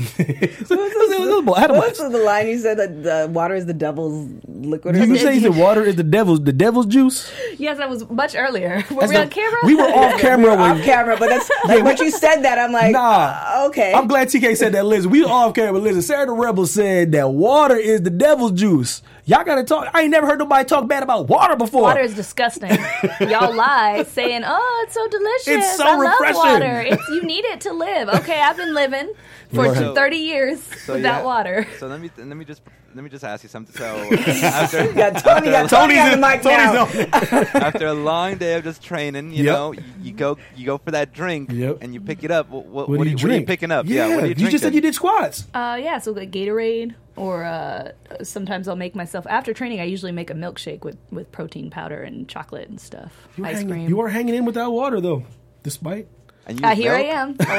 had a What's the line you said that the water is the devil's liquid? Or Did you something? say the water is the devil's the devil's juice? Yes, that was much earlier. Were That's we the- on camera? We were off camera off when camera, but that's like once you said that, I'm like, Nah. okay. I'm glad T K said that. Listen, we off camera. Listen, Sarah the Rebel said that water is the devil's juice. Y'all gotta talk. I ain't never heard nobody talk bad about water before. Water is disgusting. Y'all lie saying, "Oh, it's so delicious. It's so I refreshing." love water. It's, you need it to live." Okay, I've been living for So- thirty years So, without yeah, water. So let me let me just let me just ask you something. So after, yeah, Tony got Tony on the mic now. after a long day of just training, you Yep. know, you, you go you go for that drink Yep. and you pick it up. What, what, What, what, do are, you you, what are you drink? picking up? Yeah, what are you drinking? just said you did squats. Uh, yeah, so like Gatorade, or uh, sometimes I'll make myself after training. I usually make a milkshake with, with protein powder and chocolate and stuff, You were ice hanging, cream. You are hanging in without water though, despite. And you uh, here I milk? am,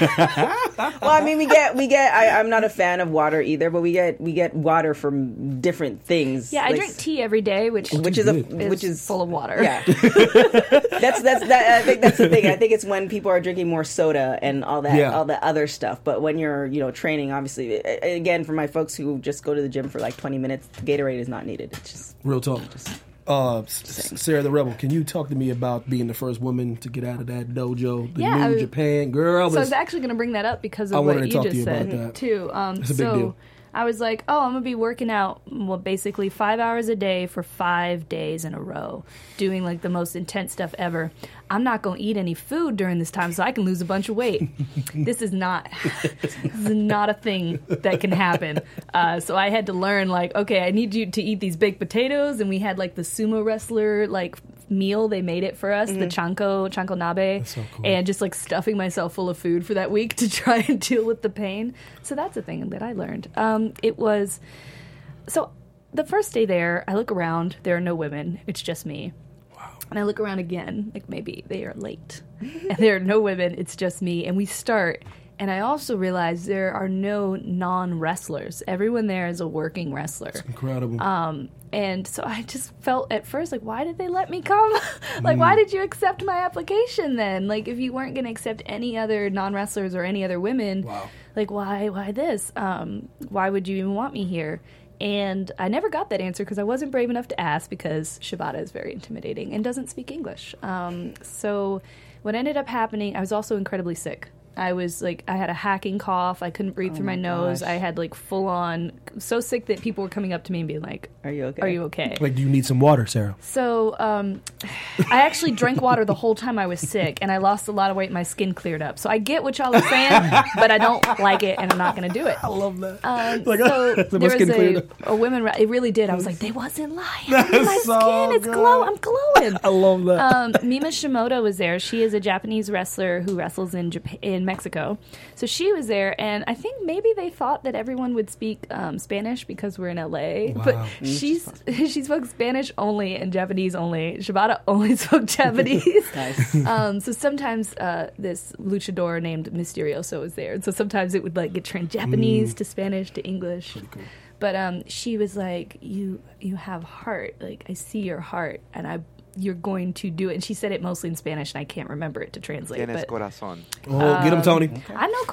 alive. Well, I mean, we get we get. I, I'm not a fan of water either, but we get we get water from different things. Yeah, I Like, drink tea every day, which which is a good. is which is full of water. Yeah, that's that's that. I think that's the thing. I think it's when people are drinking more soda and all that, Yeah. all the other stuff. But when you're, you know, training, obviously, a- again, for my folks who just go to the gym for like twenty minutes, Gatorade is not needed. It's just Real talk. Uh, S- Sarah the Rebel, can you talk to me about being the first woman to get out of that dojo, the Yeah, I New was- Japan girl? So I was- was actually going to bring that up because I of wanted what to you talk to just you about said that. too. Um, It's a big so deal. I was like, oh, I'm gonna be working out, well, basically five hours a day for five days in a row, doing like the most intense stuff ever. I'm not gonna eat any food during this time, so I can lose a bunch of weight. This is not, this is not a thing that can happen. Uh, so I had to learn, like, okay, I need you to eat these baked potatoes, and we had like the sumo wrestler like meal. They made it for us, the chanko chanko nabe, so cool. and just like stuffing myself full of food for that week to try and deal with the pain. So that's a thing that I learned. Um, it was so the first day there, I look around, there are no women, it's just me. Wow. And I look around again, like maybe they are late. And there are no women, it's just me. And we start, and I also realize there are no non-wrestlers. Everyone there is a working wrestler. Incredible. Um, and so I just felt at first like, why did they let me come? Like, why did you accept my application then? Like, if you weren't going to accept any other non-wrestlers or any other women, Wow. like, why, why this? Um, why would you even want me here? and I never got that answer because I wasn't brave enough to ask because Shibata is very intimidating and doesn't speak English. Um, so what ended up happening, I was also incredibly sick. I was like, I had a hacking cough. I couldn't breathe Oh through my, my nose. gosh. I had like full on, so sick that people were coming up to me and being like, Are you okay? Are you okay? Like, do you need some water, Sarah? So um, I actually drank water the whole time I was sick, and I lost a lot of weight and my skin cleared up. So I get what y'all are saying, but I don't like it, and I'm not going to do it. I love that. Um, Like, so my there skin was cleared a, up. a women, it really did. I was like, they wasn't lying. That's My so skin, it's good. glow. I'm glowing. I love that. Um, Mima Shimoda was there. She is a Japanese wrestler who wrestles in Japan, in Mexico. So she was there, and I think maybe they thought that everyone would speak um, Spanish because we're in L A. Wow. But she's she spoke Spanish only and Japanese only. Shibata only spoke Japanese. Nice. Um, so sometimes uh, this luchador named Mysterioso was there, and so sometimes it would like get trained Japanese to Spanish to English. Cool. But um, she was like, "You you have heart. Like I see your heart, and I." You're going to do it. And she said it mostly in Spanish, and I can't remember it to translate. Tienes But corazón. Oh, get him, Tony. I know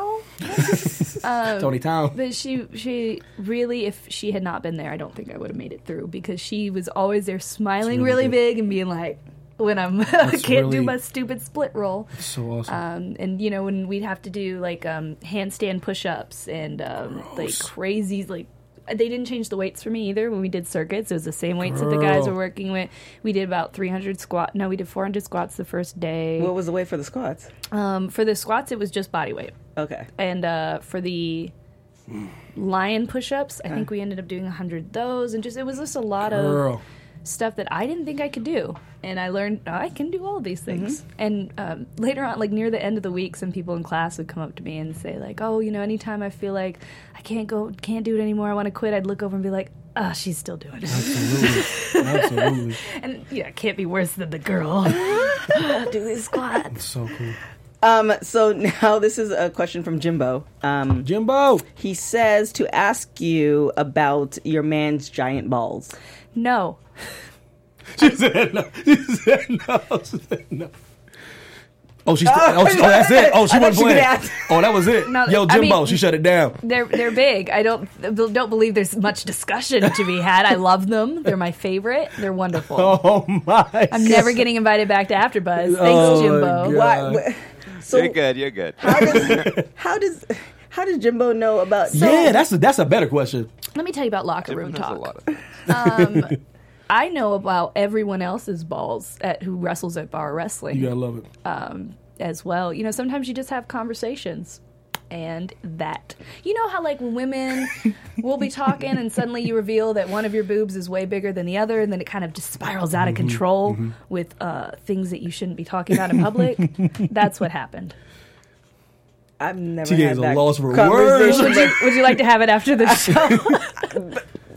corazon. um, Tony Town. but she, she really, if she had not been there, I don't think I would have made it through because she was always there smiling That's really really, good. big and being like, when I'm, I That's can't really- do my stupid split roll. So awesome. Um, and you know, when we'd have to do like um, handstand push-ups and um, like Gross. crazy, like they didn't change the weights for me either when we did circuits. It was the same weights that the guys Girl. were working with. We did about three hundred squat. No, we did four hundred squats the first day. What was the weight for the squats? Um, for the squats, it was just body weight. Okay. And uh, for the lion push-ups, I think we ended up doing one hundred of those. And just it was just a lot Girl. of stuff that I didn't think I could do. And I learned oh, I can do all of these things. Mm-hmm. And um, later on, like near the end of the week, some people in class would come up to me and say like, oh, you know, anytime I feel like I can't go, can't do it anymore, I want to quit, I'd look over and be like, ah, oh, she's still doing it. Absolutely. Absolutely. And yeah, it can't be worse than the girl. do these squats. So cool. Um, so now this is a question from Jimbo. Um, Jimbo. he says to ask you about your man's giant balls. No. She said no. She said no. She said no. Oh, she's. Oh, she, oh, that's it. Oh, she I thought wasn't she playing. could ask. Oh, that was it. No, Yo, I Jimbo, mean- she shut it down. They're they're big. I don't don't believe there's much discussion to be had. I love them. They're my favorite. They're wonderful. Oh my. I'm never getting invited back to AfterBuzz. Thanks, Oh, my Jimbo. God. Why? wh- So you're good. You're good. how does how does how does Jimbo know about? Yeah, that's a that's a better question. Let me tell you about locker Jimbo room knows a talk. lot of things. I know about everyone else's balls at who wrestles at bar wrestling. You gotta love it. as well. You know, sometimes you just have conversations. And that. You know how, like, when women will be talking and suddenly you reveal that one of your boobs is way bigger than the other, and then it kind of just spirals out of Mm-hmm, control with uh, things that you shouldn't be talking about in public? That's what happened. I've never T K had is a that loss for conversation. Would you, would you like to have it after the show?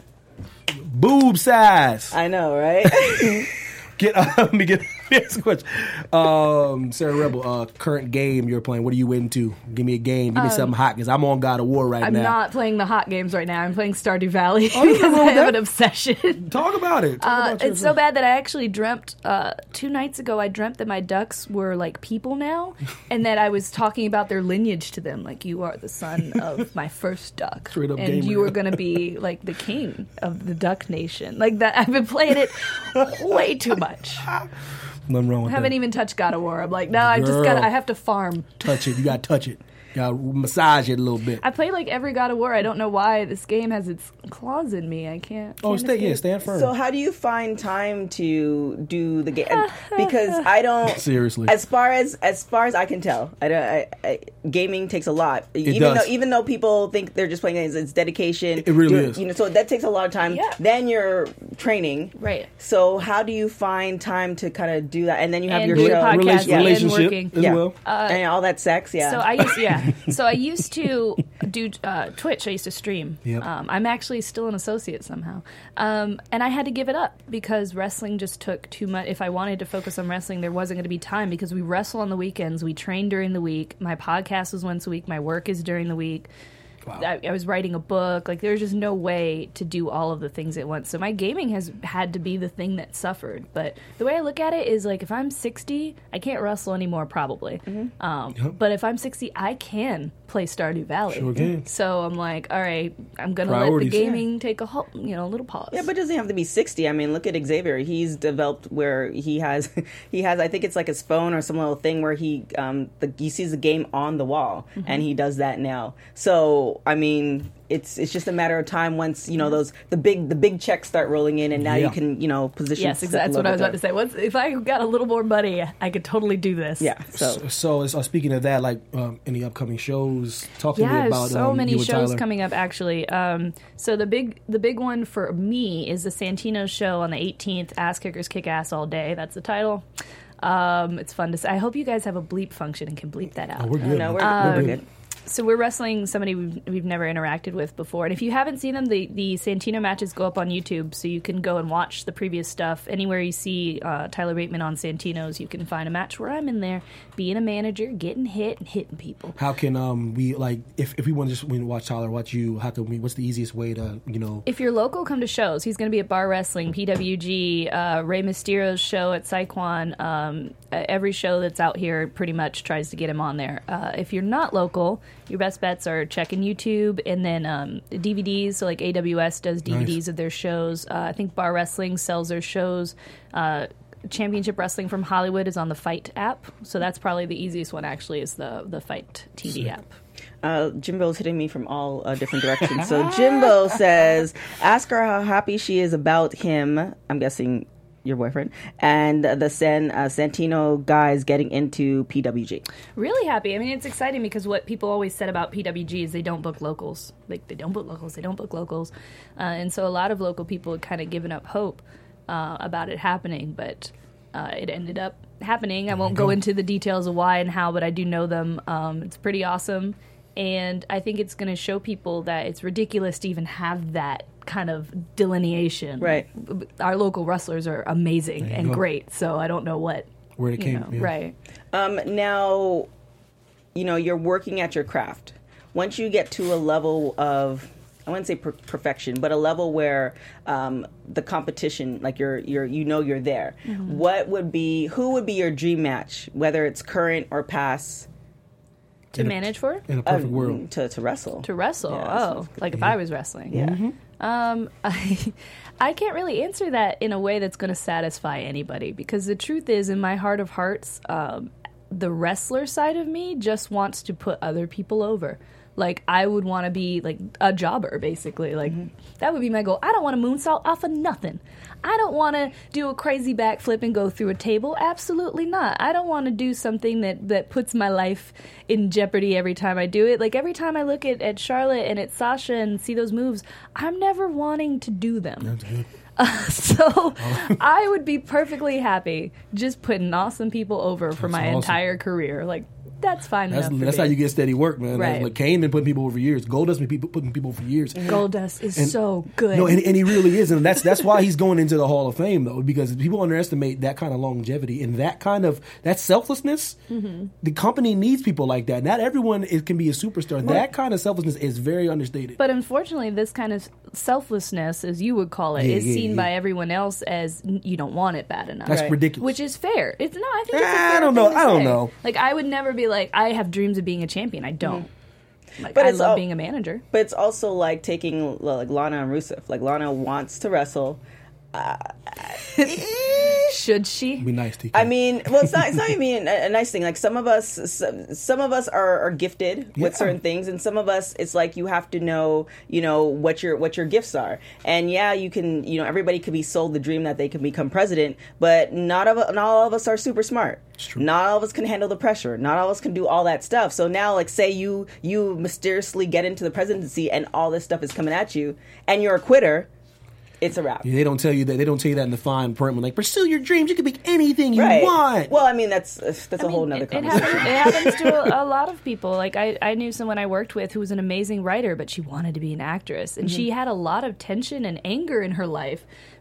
Boob size. I know, right? Get uh, let me get next question. Um, Sarah Rebel, uh, current game you're playing. What are you into? Give me a game. Give me something hot because I'm on God of War right I'm now. not playing the hot games right now. I'm playing Stardew Valley Oh, there's because nothing I wrong with have that. an obsession. Talk about it. Talk Uh, about your it's so bad that I actually dreamt uh, two nights ago. I dreamt that my ducks were like people now, and that I was talking about their lineage to them. Like, you are the son of my first duck, Straight up and gamer. you are going to be like the king of the duck nation. Like that. I've been playing it way too much. Nothing wrong with I haven't that. even touched God of War. I'm like, no, I just Girl. got. I have to farm. Touch it. You gotta touch it. You gotta massage it a little bit. I played like every God of War. I don't know why this game has its claws in me. I can't. Oh, can't stay yeah, escape. stand firm. So how do you find time to do the game? Because I don't. Seriously. As far as as far as I can tell, I don't. I, I, gaming takes a lot. even does. though even though people think they're just playing games, it's dedication. It really Do- is. You know, so that takes a lot of time. Yeah. Then you're training. Right. So how do you find time to kind of do that? And then you have And your do show, the podcast Rela- and relationship working. as yeah, well. and all that sex. Yeah. So I used yeah. So I used to do uh, Twitch. I used to stream. Yep. Um, I'm actually still an associate somehow, um, and I had to give it up because wrestling just took too much. If I wanted to focus on wrestling, there wasn't going to be time because we wrestle on the weekends. We train during the week. My podcast is once a week. My work is during the week. Wow. I, I was writing a book. Like, there's just no way to do all of the things at once. So my gaming has had to be the thing that suffered. But the way I look at it is, like, if I'm sixty, I can't wrestle anymore, probably. Mm-hmm. Um, Yep. But if I'm sixty, I can play Stardew Valley. Sure can. So I'm like, all right, I'm going to let the Priorities. gaming take a whole, you know, a little pause. Yeah, but it doesn't have to be sixty. I mean, look at Xavier. He's developed where he has, he has. I think it's like his phone or some little thing where he, um, the, he sees the game on the wall, Mm-hmm. and he does that now. So, I mean, it's it's just a matter of time once you know those the big the big checks start rolling in, and now Yeah. you can you know position. Yes, exactly. That's what I was about to say. Once, if I got a little more money, I could totally do this. Yeah. So. So, so it's, uh, speaking of that, like um, any upcoming shows, talk to Yeah, me about so um, many you and shows Tyler. coming up. Actually, um, so the big the big one for me is the Santino show on the eighteenth. Ass Kickers Kick Ass All Day. That's the title. Um, it's fun to say. I hope you guys have a bleep function and can bleep that out. Oh, we're good. No, we're, man. we're good. So we're wrestling somebody we've, we've never interacted with before. And if you haven't seen them, the, the Santino matches go up on YouTube, so you can go and watch the previous stuff. Anywhere you see uh, Tyler Bateman on Santino's, you can find a match where I'm in there, being a manager, getting hit, and hitting people. How can um we like if, if we want to just we watch Tyler, watch you? How to we, what's the easiest way to you know? If you're local, come to shows. He's going to be at Bar Wrestling, P W G, uh, Rey Mysterio's show at Saquon. Um, every show that's out here pretty much tries to get him on there. Uh, if you're not local, your best bets are checking YouTube and then um, D V Ds. So like A W S does D V Ds Nice. of their shows. Uh, I think Bar Wrestling sells their shows. Uh, Championship Wrestling from Hollywood is on the Fight app. So that's probably the easiest one, actually, is the, the Fight T V app. Uh, Jimbo's hitting me from all uh, different directions. So Jimbo says, ask her how happy she is about him. I'm guessing your boyfriend and the San uh, Santino guys getting into P W G. Really happy. I mean, it's exciting because what people always said about P W G is they don't book locals. Like, they don't book locals, they don't book locals. Uh, and so a lot of local people had kind of given up hope uh, about it happening, but uh, it ended up happening. I won't go into the details of why and how, but I do know them. Um, it's pretty awesome. And I think it's going to show people that it's ridiculous to even have that kind of delineation. Right. Our local wrestlers are amazing and go. great, so I don't know what. Where it You came know, yeah. right. Um, now, you know, you're working at your craft. Once you get to a level of, I wouldn't say per- perfection, but a level where um, the competition, like you're, you're, you know, you're there. Mm-hmm. What would be, who would be your dream match, whether it's current or past? To In a- manage for? In a perfect um, world. to to wrestle. To wrestle. Yeah, oh, like if I was wrestling. Yeah. Um, I, I can't really answer that in a way that's going to satisfy anybody because the truth is, in my heart of hearts, um, the wrestler side of me just wants to put other people over. Like, I would want to be, like, a jobber, basically. Like, that would be my goal. I don't want to moonsault off of nothing. I don't want to do a crazy backflip and go through a table. Absolutely not. I don't want to do something that, that puts my life in jeopardy every time I do it. Like, every time I look at, at Charlotte and at Sasha and see those moves, I'm never wanting to do them. That's good. Uh, so I would be perfectly happy just putting awesome people over for That's my awesome. entire career. Like, that's fine That's, enough for that's me. how you get steady work, man. Right. That's like Kane been putting people over for years. Goldust been people, putting people over for years. Goldust is And- so good. No, and, and he really is, and that's that's why he's going into the Hall of Fame though, because people underestimate that kind of longevity and that kind of that selflessness. Mm-hmm. The company needs people like that. Not everyone is, can be a superstar. That kind of selflessness is very understated. But unfortunately, this kind of selflessness, as you would call it, Yeah, is yeah, seen yeah. by everyone else as n- you don't want it bad enough. That's Right. ridiculous. Which is fair. It's no, I think it's a I fair don't thing know. to I don't say. know. Like, I would never be like, I have dreams of being a champion. I don't. Like, But I it's love all- being a manager. But it's also like taking like Lana and Rusev. Like Lana wants to wrestle. Should she? Be nice, T K. I mean, well, it's not. It's not even a, a nice thing. Like some of us, some, some of us are, are gifted with Yeah. certain things, and some of us, it's like you have to know, you know, what your what your gifts are. And yeah, you can, you know, everybody could be sold the dream that they can become president, but not of not all of us are super smart. true. Not all of us can handle the pressure. Not all of us can do all that stuff. So now, like, say you you mysteriously get into the presidency, and all this stuff is coming at you, and you're a quitter. It's a wrap. Yeah, they don't tell you that. They don't tell you that in the fine print. When like, pursue your dreams. You can be anything you Right. want. Well, I mean, that's that's a I mean, whole nother it, it conversation. happens, it happens to a, a lot of people. Like I, I knew someone I worked with who was an amazing writer, but she wanted to be an actress, and she had a lot of tension and anger in her life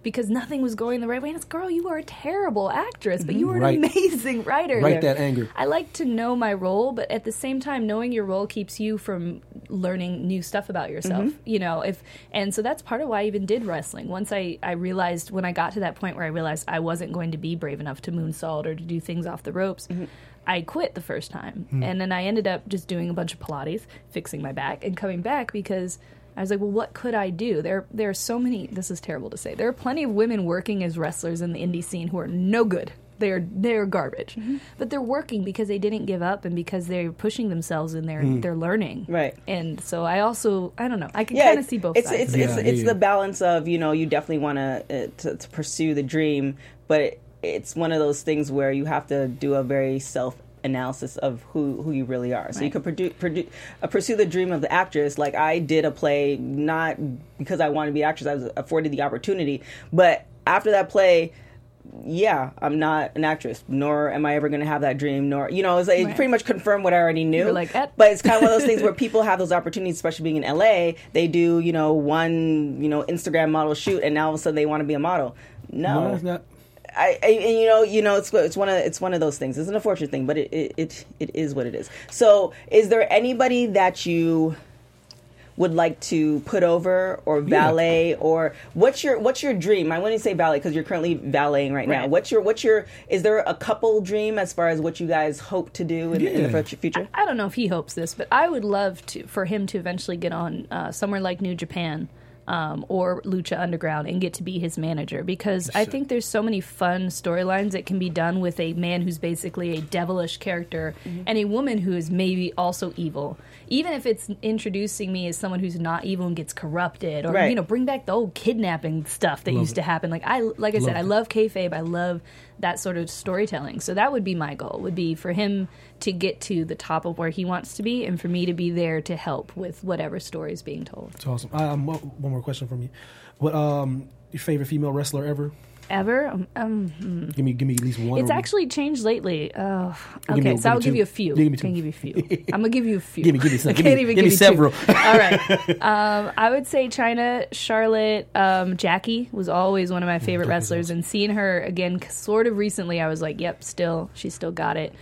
because nothing was going the right way. And it's, girl, you are a terrible actress, but you were an Right. amazing writer. Right, that anger. I like to know my role, but at the same time, knowing your role keeps you from learning new stuff about yourself. Mm-hmm. You know, if and so that's part of why I even did wrestling. Once I, I realized, when I got to that point where I realized I wasn't going to be brave enough to moonsault or to do things off the ropes, Mm-hmm. I quit the first time. And then I ended up just doing a bunch of Pilates, fixing my back, and coming back because I was like, well, what could I do? There, there are so many, this is terrible to say, there are plenty of women working as wrestlers in the indie scene who are no good. They're they're garbage. Mm-hmm. But they're working because they didn't give up and because they're pushing themselves and they're, they're learning. Right. And so I also, I don't know, I can Yeah, kind of see both it's, sides. It's, Yeah, it's, yeah, it's yeah. the balance of, you know, you definitely want uh, to to pursue the dream, but it, it's one of those things where you have to do a very self analysis of who, who you really are. So you Right. could produ- produ- uh, pursue the dream of the actress. Like I did a play, not because I wanted to be an actress, I was afforded the opportunity. But after that play, yeah, I'm not an actress, nor am I ever going to have that dream, nor, you know, it's like, it Right. pretty much confirmed what I already knew. You're like, eh. But it's kind of one of those things where people have those opportunities, especially being in L A. They do, you know, one, you know, Instagram model shoot, and now all of a sudden they want to be a model. No, No, it's not. I, I and you know, you know, it's it's one of it's one of those things. It's an unfortunate thing, but it it it, it is what it is. So, is there anybody that you would like to put over or valet, or what's your what's your dream? I wouldn't say valet because you're currently valeting right, now. Right. What's your what's your is there a couple dream as far as what you guys hope to do in, in the Yeah. fu- future? I don't know if he hopes this, but I would love to for him to eventually get on uh, somewhere like New Japan um, or Lucha Underground and get to be his manager, because I think there's so many fun storylines that can be done with a man who's basically a devilish character and a woman who is maybe also evil. Even if it's introducing me as someone who's not evil and gets corrupted, or Right. you know, bring back the old kidnapping stuff that Love used it. to happen. Like I, like I said, Love I it. love kayfabe. I love that sort of storytelling. So that would be my goal. Would be for him to get to the top of where he wants to be, and for me to be there to help with whatever story is being told. It's awesome. Um, one more question from you. What um your favorite female wrestler ever? Ever? Um, um, Give me give me at least one. it's or- actually changed lately. Oh, Give me- okay, give so me I'll give two. you a few. Give me two. Can give you a few. I'm gonna give you a few. Give me- give me some. I Give me- can't even give me you several. two. All right. Um, I would say China, Charlotte, um, Jackie was always one of my favorite Jackie's wrestlers, and seeing her again, sort of recently, I was like, "Yep, still, she still got it."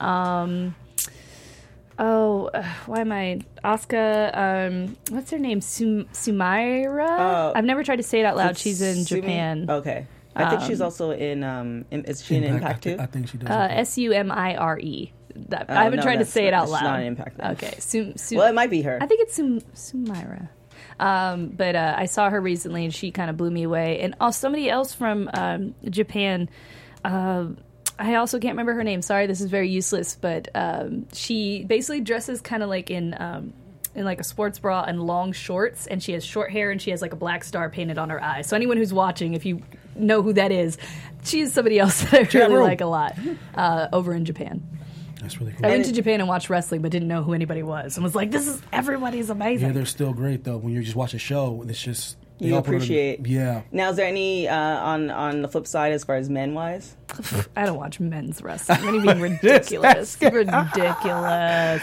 Um, oh, uh, why am I Asuka? Um, what's her name? Sum- Sumaira. Uh, I've never tried to say it out loud. She's in Sumi- Japan. Okay, I think she's also in. Um, in, is she in Impact, Impact I, thi- too? I think she does. Uh, S U M I R E. That, Oh, I haven't no, tried to that's say it not- out it's loud. not an Impact then. Okay. Sum, Sum, Well, it might be her. I think it's Sum, Sumaira. Um, but uh, I saw her recently, and she kind of blew me away. And also somebody else from um, Japan. Uh, I also can't remember her name. Sorry, this is very useless. But um, she basically dresses kind of like in um, in like a sports bra and long shorts, and she has short hair, and she has like a black star painted on her eye. So anyone who's watching, if you know who that is, she is somebody else that I really room. like a lot uh, over in Japan. That's really cool. I went And to it- Japan and watched wrestling, but didn't know who anybody was, and was like, "This is everybody's amazing." Yeah, they're still great though. When you just watch a show, and it's just they You all put it in- appreciate. Yeah. Now, is there any uh, on on the flip side as far as men wise? I don't watch men's wrestling. What do you mean ridiculous? Ridiculous.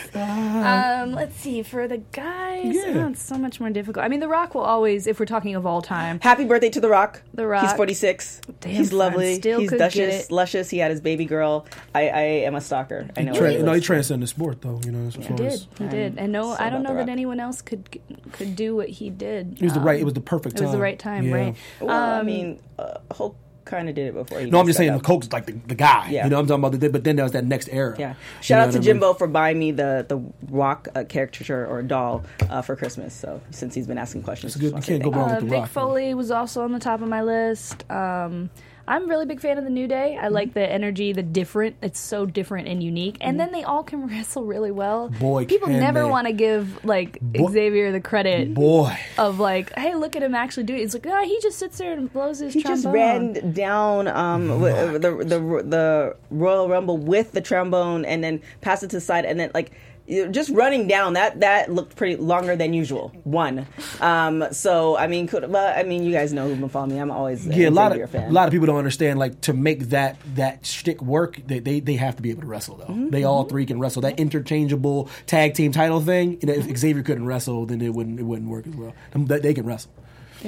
Um, let's see. For the guys, Yeah. oh, it's so much more difficult. I mean, The Rock will always, if we're talking of all time, Happy birthday to The Rock. The Rock. He's forty-six. Damn, He's lovely. fine. Still He's could get luscious. it. Luscious. He had his baby girl. I, I am a stalker. I know. Tra- what he no, he looks- transcended sport though. You know, as he far did. as He did. And no, so I don't about know The that Rock. anyone else could could do what he did. it was the Um, right. It was the perfect It time. was the right time, Yeah. right? Well, I Um, mean, uh, Hulk kind of did it before. He No, I'm even just saying stepped the up. Coke's like the, the guy. Yeah. You know, I'm talking about the, but then there was that next era. Yeah. You Shout know out to what I mean? Jimbo for buying me the the Rock uh, caricature or doll uh, for Christmas. So since he's been asking questions, It's good. just You wanna can't say go thank wrong Uh, with the Mick Rock. Foley was also on the top of my list. Um, I'm a really big fan of the New Day. I like the energy, the different. It's so different and unique. And then they all can wrestle really well. Boy, people can never they. want to give like Boy- Xavier the credit Boy, of like, hey, look at him actually do it. It's like, no, he just sits there and blows his He trombone. just ran down um, w- the, the the Royal Rumble with the trombone and then passed it to the side and then like you know, just running down that that looked pretty longer than usual. One, um, so I mean, could well, I mean, you guys know who've been following me. I'm always yeah, a an lot Xavier of fan. a lot of people don't understand. Like to make that that shtick work, they they, they have to be able to wrestle though. Mm-hmm. They all three can wrestle. That interchangeable tag team title thing. You know, if Xavier couldn't wrestle, then it wouldn't it wouldn't work as well. Them- They they can wrestle. Yep.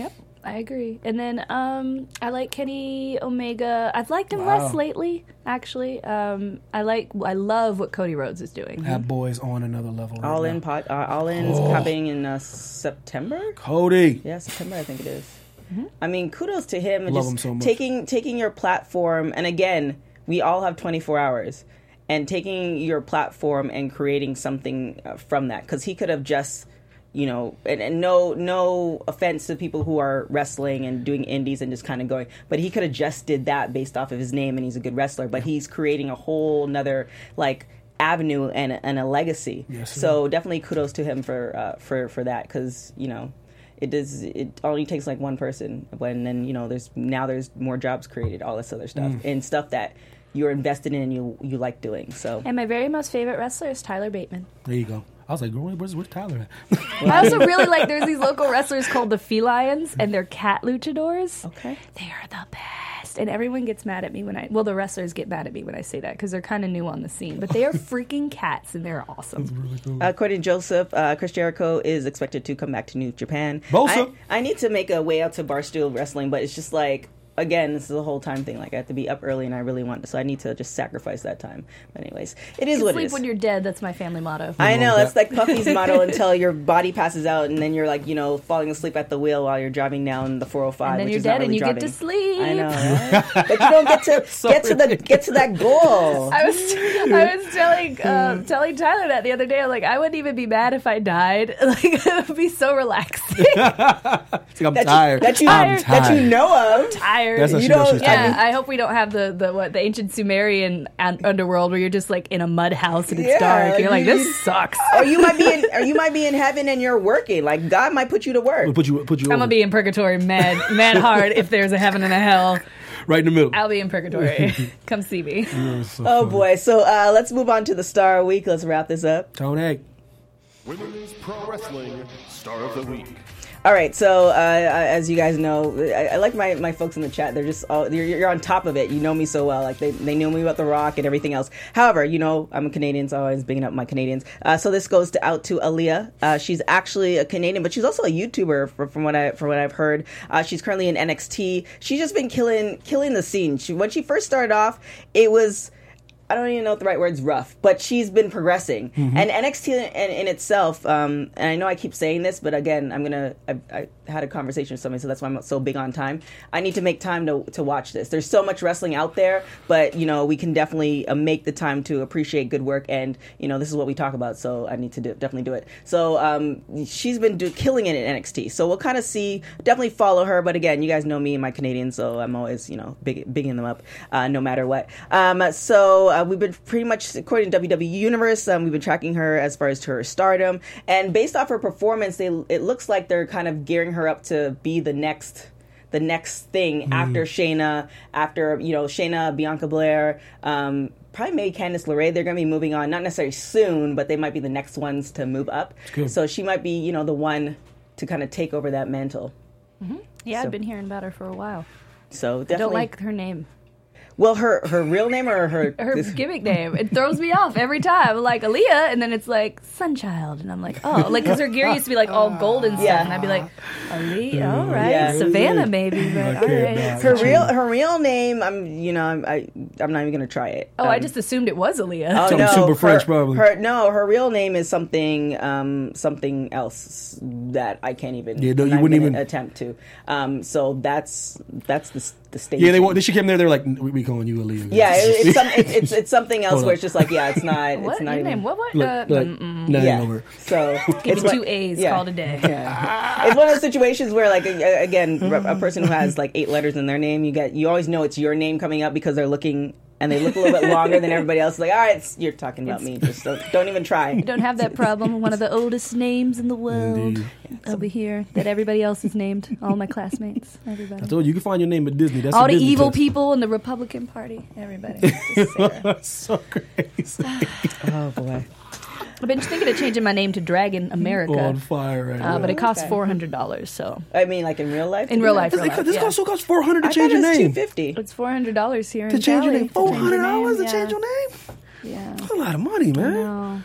I agree. And then um, I like Kenny Omega. I've liked him Wow. less lately, actually. Um, I like, I love what Cody Rhodes is doing. That boy's on another level. Right All now. in pot. Uh, all in's Oh. happening in uh, September. Cody. Yeah, September I think it is. I mean, kudos to him. Love just him so much. taking taking your platform, and again, we all have twenty-four hours, and taking your platform and creating something uh, from that. Because he could have just, you know, and, and no no offense to people who are wrestling and doing indies and just kind of going, but he could have just did that based off of his name, and he's a good wrestler. But he's creating a whole nother like avenue and a, and a legacy. Yes, sir. so definitely kudos to him for uh, for for that, because you know. It does. It only takes like one person, when then you know there's now there's more jobs created, all this other stuff, and stuff that you're invested in and you you like doing. So And my very most favorite wrestler is Tyler Bateman. There you go. I was like, where's, where's Tyler at? I also really like, there's these local wrestlers called the Felines, and they're cat luchadors. okay, They are the best. And everyone gets mad at me when I, well, the wrestlers get mad at me when I say that because they're kind of new on the scene. But they are freaking cats, and they're awesome. Really cool. according to Joseph, uh, Chris Jericho is expected to come back to New Japan. Bosa. I, I need to make a way out to Barstool Wrestling, but it's just like. Again, this is a whole time thing. Like, I have to be up early, and I really want to, so I need to just sacrifice that time. But anyways, it is You what it sleep is. when you're dead. That's my family motto. I know, wrong with that's like Puffy's motto until your body passes out, and then you're like, you know, falling asleep at the wheel while you're driving down the four oh five. And then which you're is not dead and really you driving. get to sleep. I know, right? But you don't get to get to the get to that goal. I was I was telling uh, telling Tyler that the other day. I'm like, I wouldn't even be mad if I died. Like, it would be so relaxing. It's like, I'm That tired. you, that you I'm that tired. you know of. Tired. That's how You she knows don't- she's Yeah, tired. I hope we don't have the, the what the ancient Sumerian un- underworld where you're just like in a mud house and it's Yeah, dark. like You're like, you- this sucks. Or you might be in, or you might be in heaven and you're working. Like God might put you to work. We'll put you, put you I'm over. gonna be in purgatory mad mad hard if there's a heaven and a hell. right in the middle. I'll be in purgatory. Come see me. Oh boy! So uh, let's move on to the Star of the Week. Let's wrap this up. Tony. Women's Pro Wrestling Star of the Week. All right, so uh, as you guys know, I, I like my, my folks in the chat. They're just all, you're, you're on top of it. You know me so well. Like they, they knew me about The Rock and everything else. However, you know I'm a Canadian, so I'm always bigging up my Canadians. Uh, so this goes to, out to Aaliyah. Uh, she's actually a Canadian, but she's also a YouTuber from, from what I from what I've heard. Uh, she's currently in N X T. She's just been killing killing the scene. She, when she first started off, it was. I don't even know if the right word's rough, but she's been progressing. Mm-hmm. And N X T in, in itself, um, and I know I keep saying this, but again, I'm gonna. I, I had a conversation with somebody, so that's why I'm so big on time. I need to make time to to watch this. There's so much wrestling out there, but you know we can definitely uh, make the time to appreciate good work, and you know this is what we talk about, so I need to do, definitely do it. So um, she's been do, killing it at N X T, so we'll kind of see, definitely follow her. But again, you guys know me and my Canadians, so I'm always you know big bigging them up, uh, no matter what. Um, so. Uh, we've been pretty much, according to W W E Universe, um, we've been tracking her as far as to her stardom. And based off her performance, they, it looks like they're kind of gearing her up to be the next the next thing after Shayna, after, you know, Shayna, Bianca Belair, um, probably maybe Candice LeRae. They're going to be moving on, not necessarily soon, but they might be the next ones to move up. Good. So she might be, you know, the one to kind of take over that mantle. Yeah, So- I've been hearing about her for a while. So I definitely. don't like her name. Well, her her real name or her Her gimmick name. It throws me off every time. I'm like, Aaliyah, and then it's like, Sunchild. And I'm like, oh. Like, because her gear used to be like all gold and stuff. Yeah. And I'd be like, Aaliyah, all right. Yeah. Savannah, maybe. But all Okay, right. nah. her real her real name. I'm you know I'm I, I'm not even gonna try it. Oh, I Um, just assumed it was Aaliyah. Oh Something no, super her, French, probably. Her no, her real name is something um something else that I can't even. Yeah, no, I'm you not wouldn't gonna even- attempt to. Um, so that's that's the the stage. Yeah, they want. She came there. They're like, we, we calling you Aaliyah. Yeah, it, it's some it's, it's it's something else Hold where on. it's just like yeah, it's not What? it's not Your even. name? What? What? Look, uh, look, mm-mm. nothing Yeah. over. So Give it's me one- two A's. yeah. Called a day. Yeah. It's one of those situations where, like, a- again, a person who has like eight letters in their name, you get, you always know it's your name coming up because they're looking and they look a little bit longer than everybody else. It's like, all right, it's, you're talking about me. Just don't, don't even try. Don't have that problem. One of the oldest names in the world. Indeed. Over here that everybody else is named. All my classmates. Everybody. I told you, you can find your name at Disney. That's All a the Disney evil test. people in the Republican Party. Everybody. Just Sarah. That's so crazy. Oh boy. I've been thinking of changing my name to Dragon America. On fire right Uh, now. but it costs Okay. four hundred dollars, so I mean, like in real life. in real life, This, real it, life, this yeah. costs so costs four hundred to I change thought your it was two name. fifty. It's four hundred dollars here To in change your Cali name, to four change your hundred dollars to name, change yeah. your name. Yeah, That's a lot of money, man. no.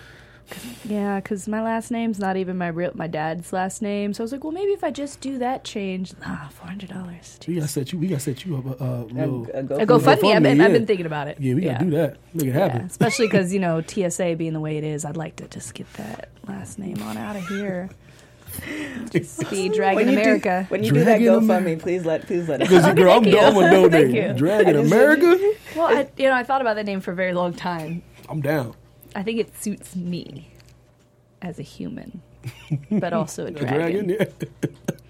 Yeah, because my last name's not even my real my dad's last name. So I was like, well, maybe if I just do that change, ah, four hundred dollars. We gotta set you. We gotta set you up a, a little. A, a A GoFundMe. I've been, yeah. I've been thinking about it. Yeah, we gotta do that. Make it Yeah, happen. especially because, you know, T S A being the way it is, I'd like to just get that last name on out of here. Speed Dragon when you America. Do, when you do that Dragon GoFundMe, America. please let please let us. Because know. girl, I'm, Thank you. I'm gonna Thank donate. you. Dragon America. Well, I, you know, I thought about that name for a very long time. I'm down. I think it suits me as a human, but also a A dragon. dragon. Yeah.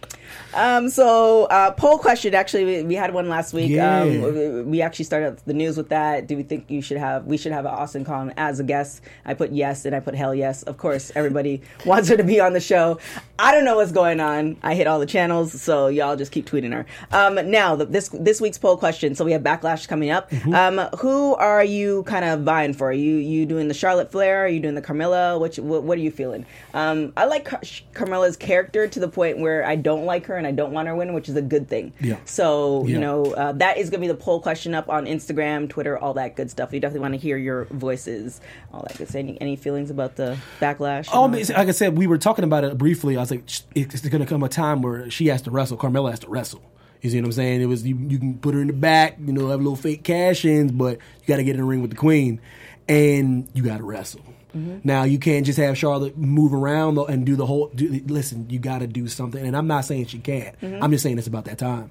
Um, so, uh, poll question. Actually, we, we had one last week. Yeah. Um, we, we actually started the news with that. Do we think you should have? We should have an Austin Kong as a guest. I put yes, and I put hell yes. Of course, everybody wants her to be on the show. I don't know what's going on. I hit all the channels, so y'all just keep tweeting her. Um, now, the, this this week's poll question. So we have Backlash coming up. Mm-hmm. Um, who are you kind of vying for? Are you you doing the Charlotte Flair? Are you doing the Carmella? What you- what, what are you feeling? Um, I like Car- Carmella's character to the point where I don't like her and I don't want her to win, which is a good thing. Yeah. So, you Yeah. know, uh, that is going to be the poll question up on Instagram, Twitter, all that good stuff. We definitely want to hear your voices, all that good stuff. Any, any feelings about the Backlash? Oh, man, like I said, we were talking about it briefly. I was like, sh- it's going to come a time where she has to wrestle. Carmella has to wrestle. You see what I'm saying? It was you, you can put her in the back, you know, have little fake cash-ins, but you got to get in the ring with the queen, and you got to wrestle. Mm-hmm. Now, you can't just have Charlotte move around and do the whole... Do, listen, you got to do something. And I'm not saying she can't. Mm-hmm. I'm just saying it's about that time.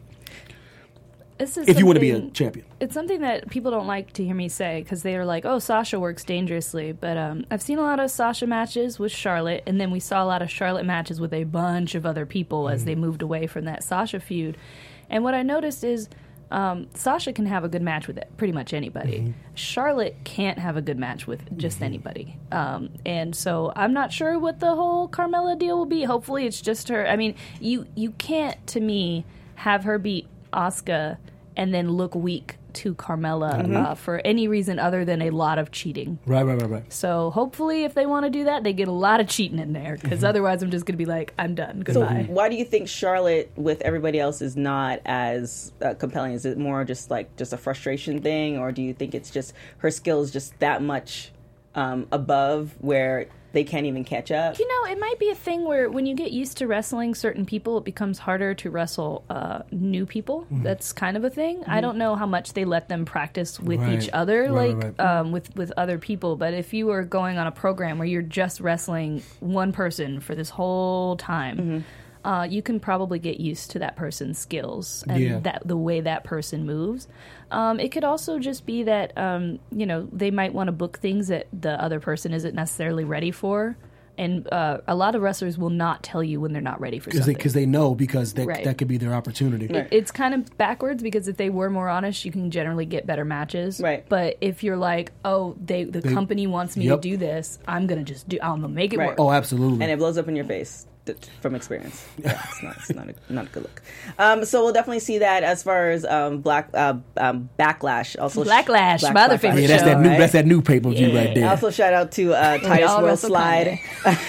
This is If you want to be a something- champion. It's something that people don't like to hear me say because they are like, oh, Sasha works dangerously. But um, I've seen a lot of Sasha matches with Charlotte, and then we saw a lot of Charlotte matches with a bunch of other people mm-hmm. as they moved away from that Sasha feud. And what I noticed is um, Sasha can have a good match with it, pretty much anybody. Mm-hmm. Charlotte can't have a good match with just mm-hmm. anybody. Um, and so I'm not sure what the whole Carmella deal will be. Hopefully it's just her. I mean, you, you can't, to me, have her beat Asuka and then look weak to Carmella mm-hmm. uh, for any reason other than a lot of cheating. Right, right, right, right. So hopefully if they want to do that, they get a lot of cheating in there because mm-hmm. otherwise I'm just going to be like, I'm done. Goodbye. So why do you think Charlotte with everybody else is not as uh, compelling? Is it more just like just a frustration thing, or do you think it's just her skills just that much um, above where they can't even catch up? You know, it might be a thing where when you get used to wrestling certain people, it becomes harder to wrestle uh, new people. Mm-hmm. That's kind of a thing. Mm-hmm. I don't know how much they let them practice with right. each other, right, like right, right. Um, with, with other people. But if you were going on a program where you're just wrestling one person for this whole time, mm-hmm. Uh, you can probably get used to that person's skills and yeah. that the way that person moves. Um, it could also just be that um, you know they might want to book things that the other person isn't necessarily ready for, and uh, a lot of wrestlers will not tell you when they're not ready for something because they, they know because that right. that could be their opportunity. It, it's kind of backwards because if they were more honest, you can generally get better matches. Right. But if you're like, oh, they the They- company wants me Yep. to do this, I'm gonna just do. I'm gonna make it Right. work. Oh, absolutely. And it blows up in your face th- from experience. Yeah, it's not, it's not, a, not a good look. Um, so we'll definitely see that as far as um, black uh, um, Backlash. Also, Blacklash, my other favorite yeah, that's show, that new right? that's that new pay per view Yeah. right there. Also, shout out to uh, Titus all World wrestle Slide.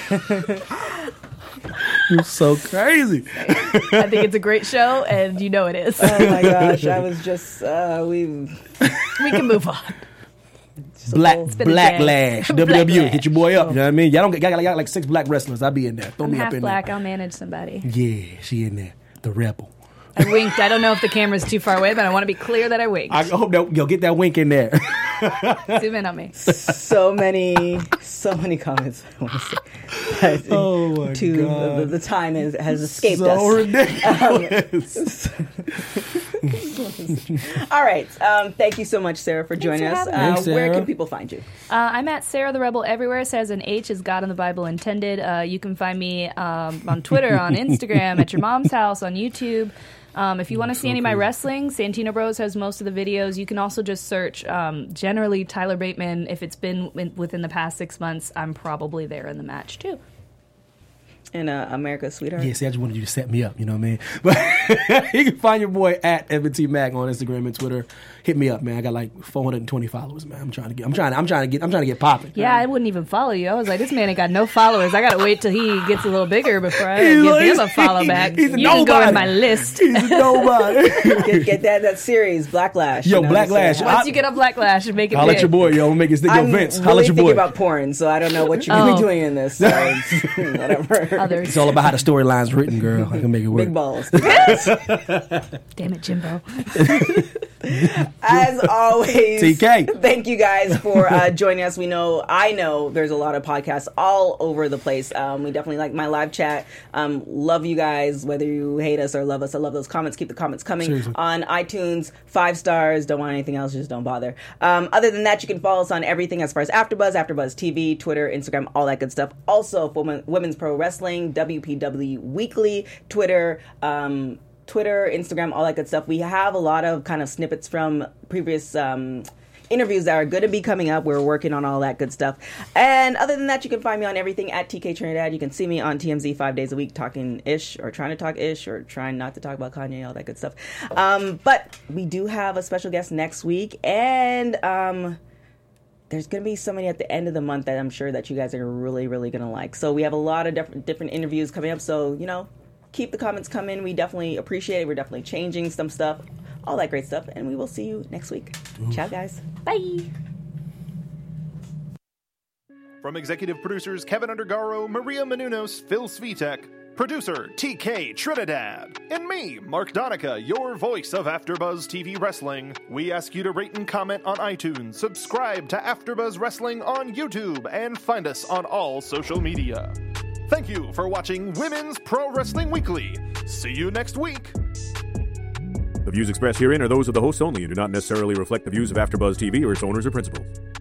You're so crazy. I think it's a great show, and you know it is. Oh my gosh, I was just uh, we. We can move on. Black been a Blacklash. day. W W E. Blacklash. Hit your boy up. You know what I mean? Y'all don't get y'all got, y'all got like six black wrestlers. I'll be in there. Throw I'm me half up in black. I'll manage somebody. there. Yeah, she in there. The rebel. I winked. I don't know if the camera's too far away, but I want to be clear that I winked. I hope that you'll get that wink in there. Zoom in on me. So many, so many comments. I want to say. Oh my to God. The, the time has, has escaped so us. ridiculous. All right. Um, thank you so much, Sarah, for joining for us. having Uh, me. Thanks, where Sarah. can people find you? Uh, I'm at Sarah the Rebel everywhere. Says an H is God in the Bible intended. Uh, you can find me um, on Twitter, on Instagram, at your mom's house, on YouTube. Um, if you want to see any of my wrestling, Santino Bros has most of the videos. You can also just search um, generally Tyler Bateman. If it's been in, within the past six months, I'm probably there in the match too. And uh, America's Sweetheart. Yeah, see, I just wanted you to set me up, you know what I mean? But you can find your boy at Evan T Mac on Instagram and Twitter. Hit me up, man. I got like four hundred twenty followers, man. I'm trying to get, I'm trying, I'm trying to get, I'm trying to get popping. Yeah, I wouldn't even follow you. I was like, this man ain't got no followers. I gotta wait till he gets a little bigger before I He's give like- him a follow back. he's a You can go nobody. in my list. He's a nobody. Get, get that that series, Blacklash. Yo, you know what I'm Blacklash. saying? Once you get a Blacklash and make it Holla big. at your boy, yo. I'm make it stick. Yo, I'm Vince, holla really at your thinking boy. about porn, so I don't know what you're Oh. really doing in this. So it's- whatever. Others. It's all about how the storyline's written, girl. I can make it work. Big balls. Damn it, Jimbo. As always, T K. thank you guys for uh, joining us. We know, I know there's a lot of podcasts all over the place. Um, we definitely like my live chat. Um, love you guys, whether you hate us or love us. I love those comments. Keep the comments coming. Seriously. On iTunes. Five stars. Don't want anything else. Just don't bother. Um, other than that, you can follow us on everything as far as AfterBuzz, AfterBuzz T V, Twitter, Instagram, all that good stuff. Also, for Women, Women's Pro Wrestling, W P W Weekly, Twitter, um, Twitter, Instagram, all that good stuff. We have a lot of kind of snippets from previous um, interviews that are going to be coming up. We're working on all that good stuff. And other than that, you can find me on everything at T K Trinidad. You can see me on T M Z five days a week talking ish or trying to talk ish or trying not to talk about Kanye, all that good stuff. Um, but we do have a special guest next week. And um, there's going to be somebody at the end of the month that I'm sure that you guys are really, really going to like. So we have a lot of different, different interviews coming up. So, you know, keep the comments coming. We definitely appreciate it. We're definitely changing some stuff, all that great stuff. And we will see you next week. Ciao, guys. Bye. From executive producers Kevin Undergaro, Maria Menounos, Phil Svitek, producer T K Trinidad, and me, Mark Donica, your voice of AfterBuzz T V Wrestling, we ask you to rate and comment on iTunes, subscribe to AfterBuzz Wrestling on YouTube, and find us on all social media. Thank you for watching Women's Pro Wrestling Weekly. See you next week. The views expressed herein are those of the hosts only and do not necessarily reflect the views of AfterBuzz T V or its owners or principals.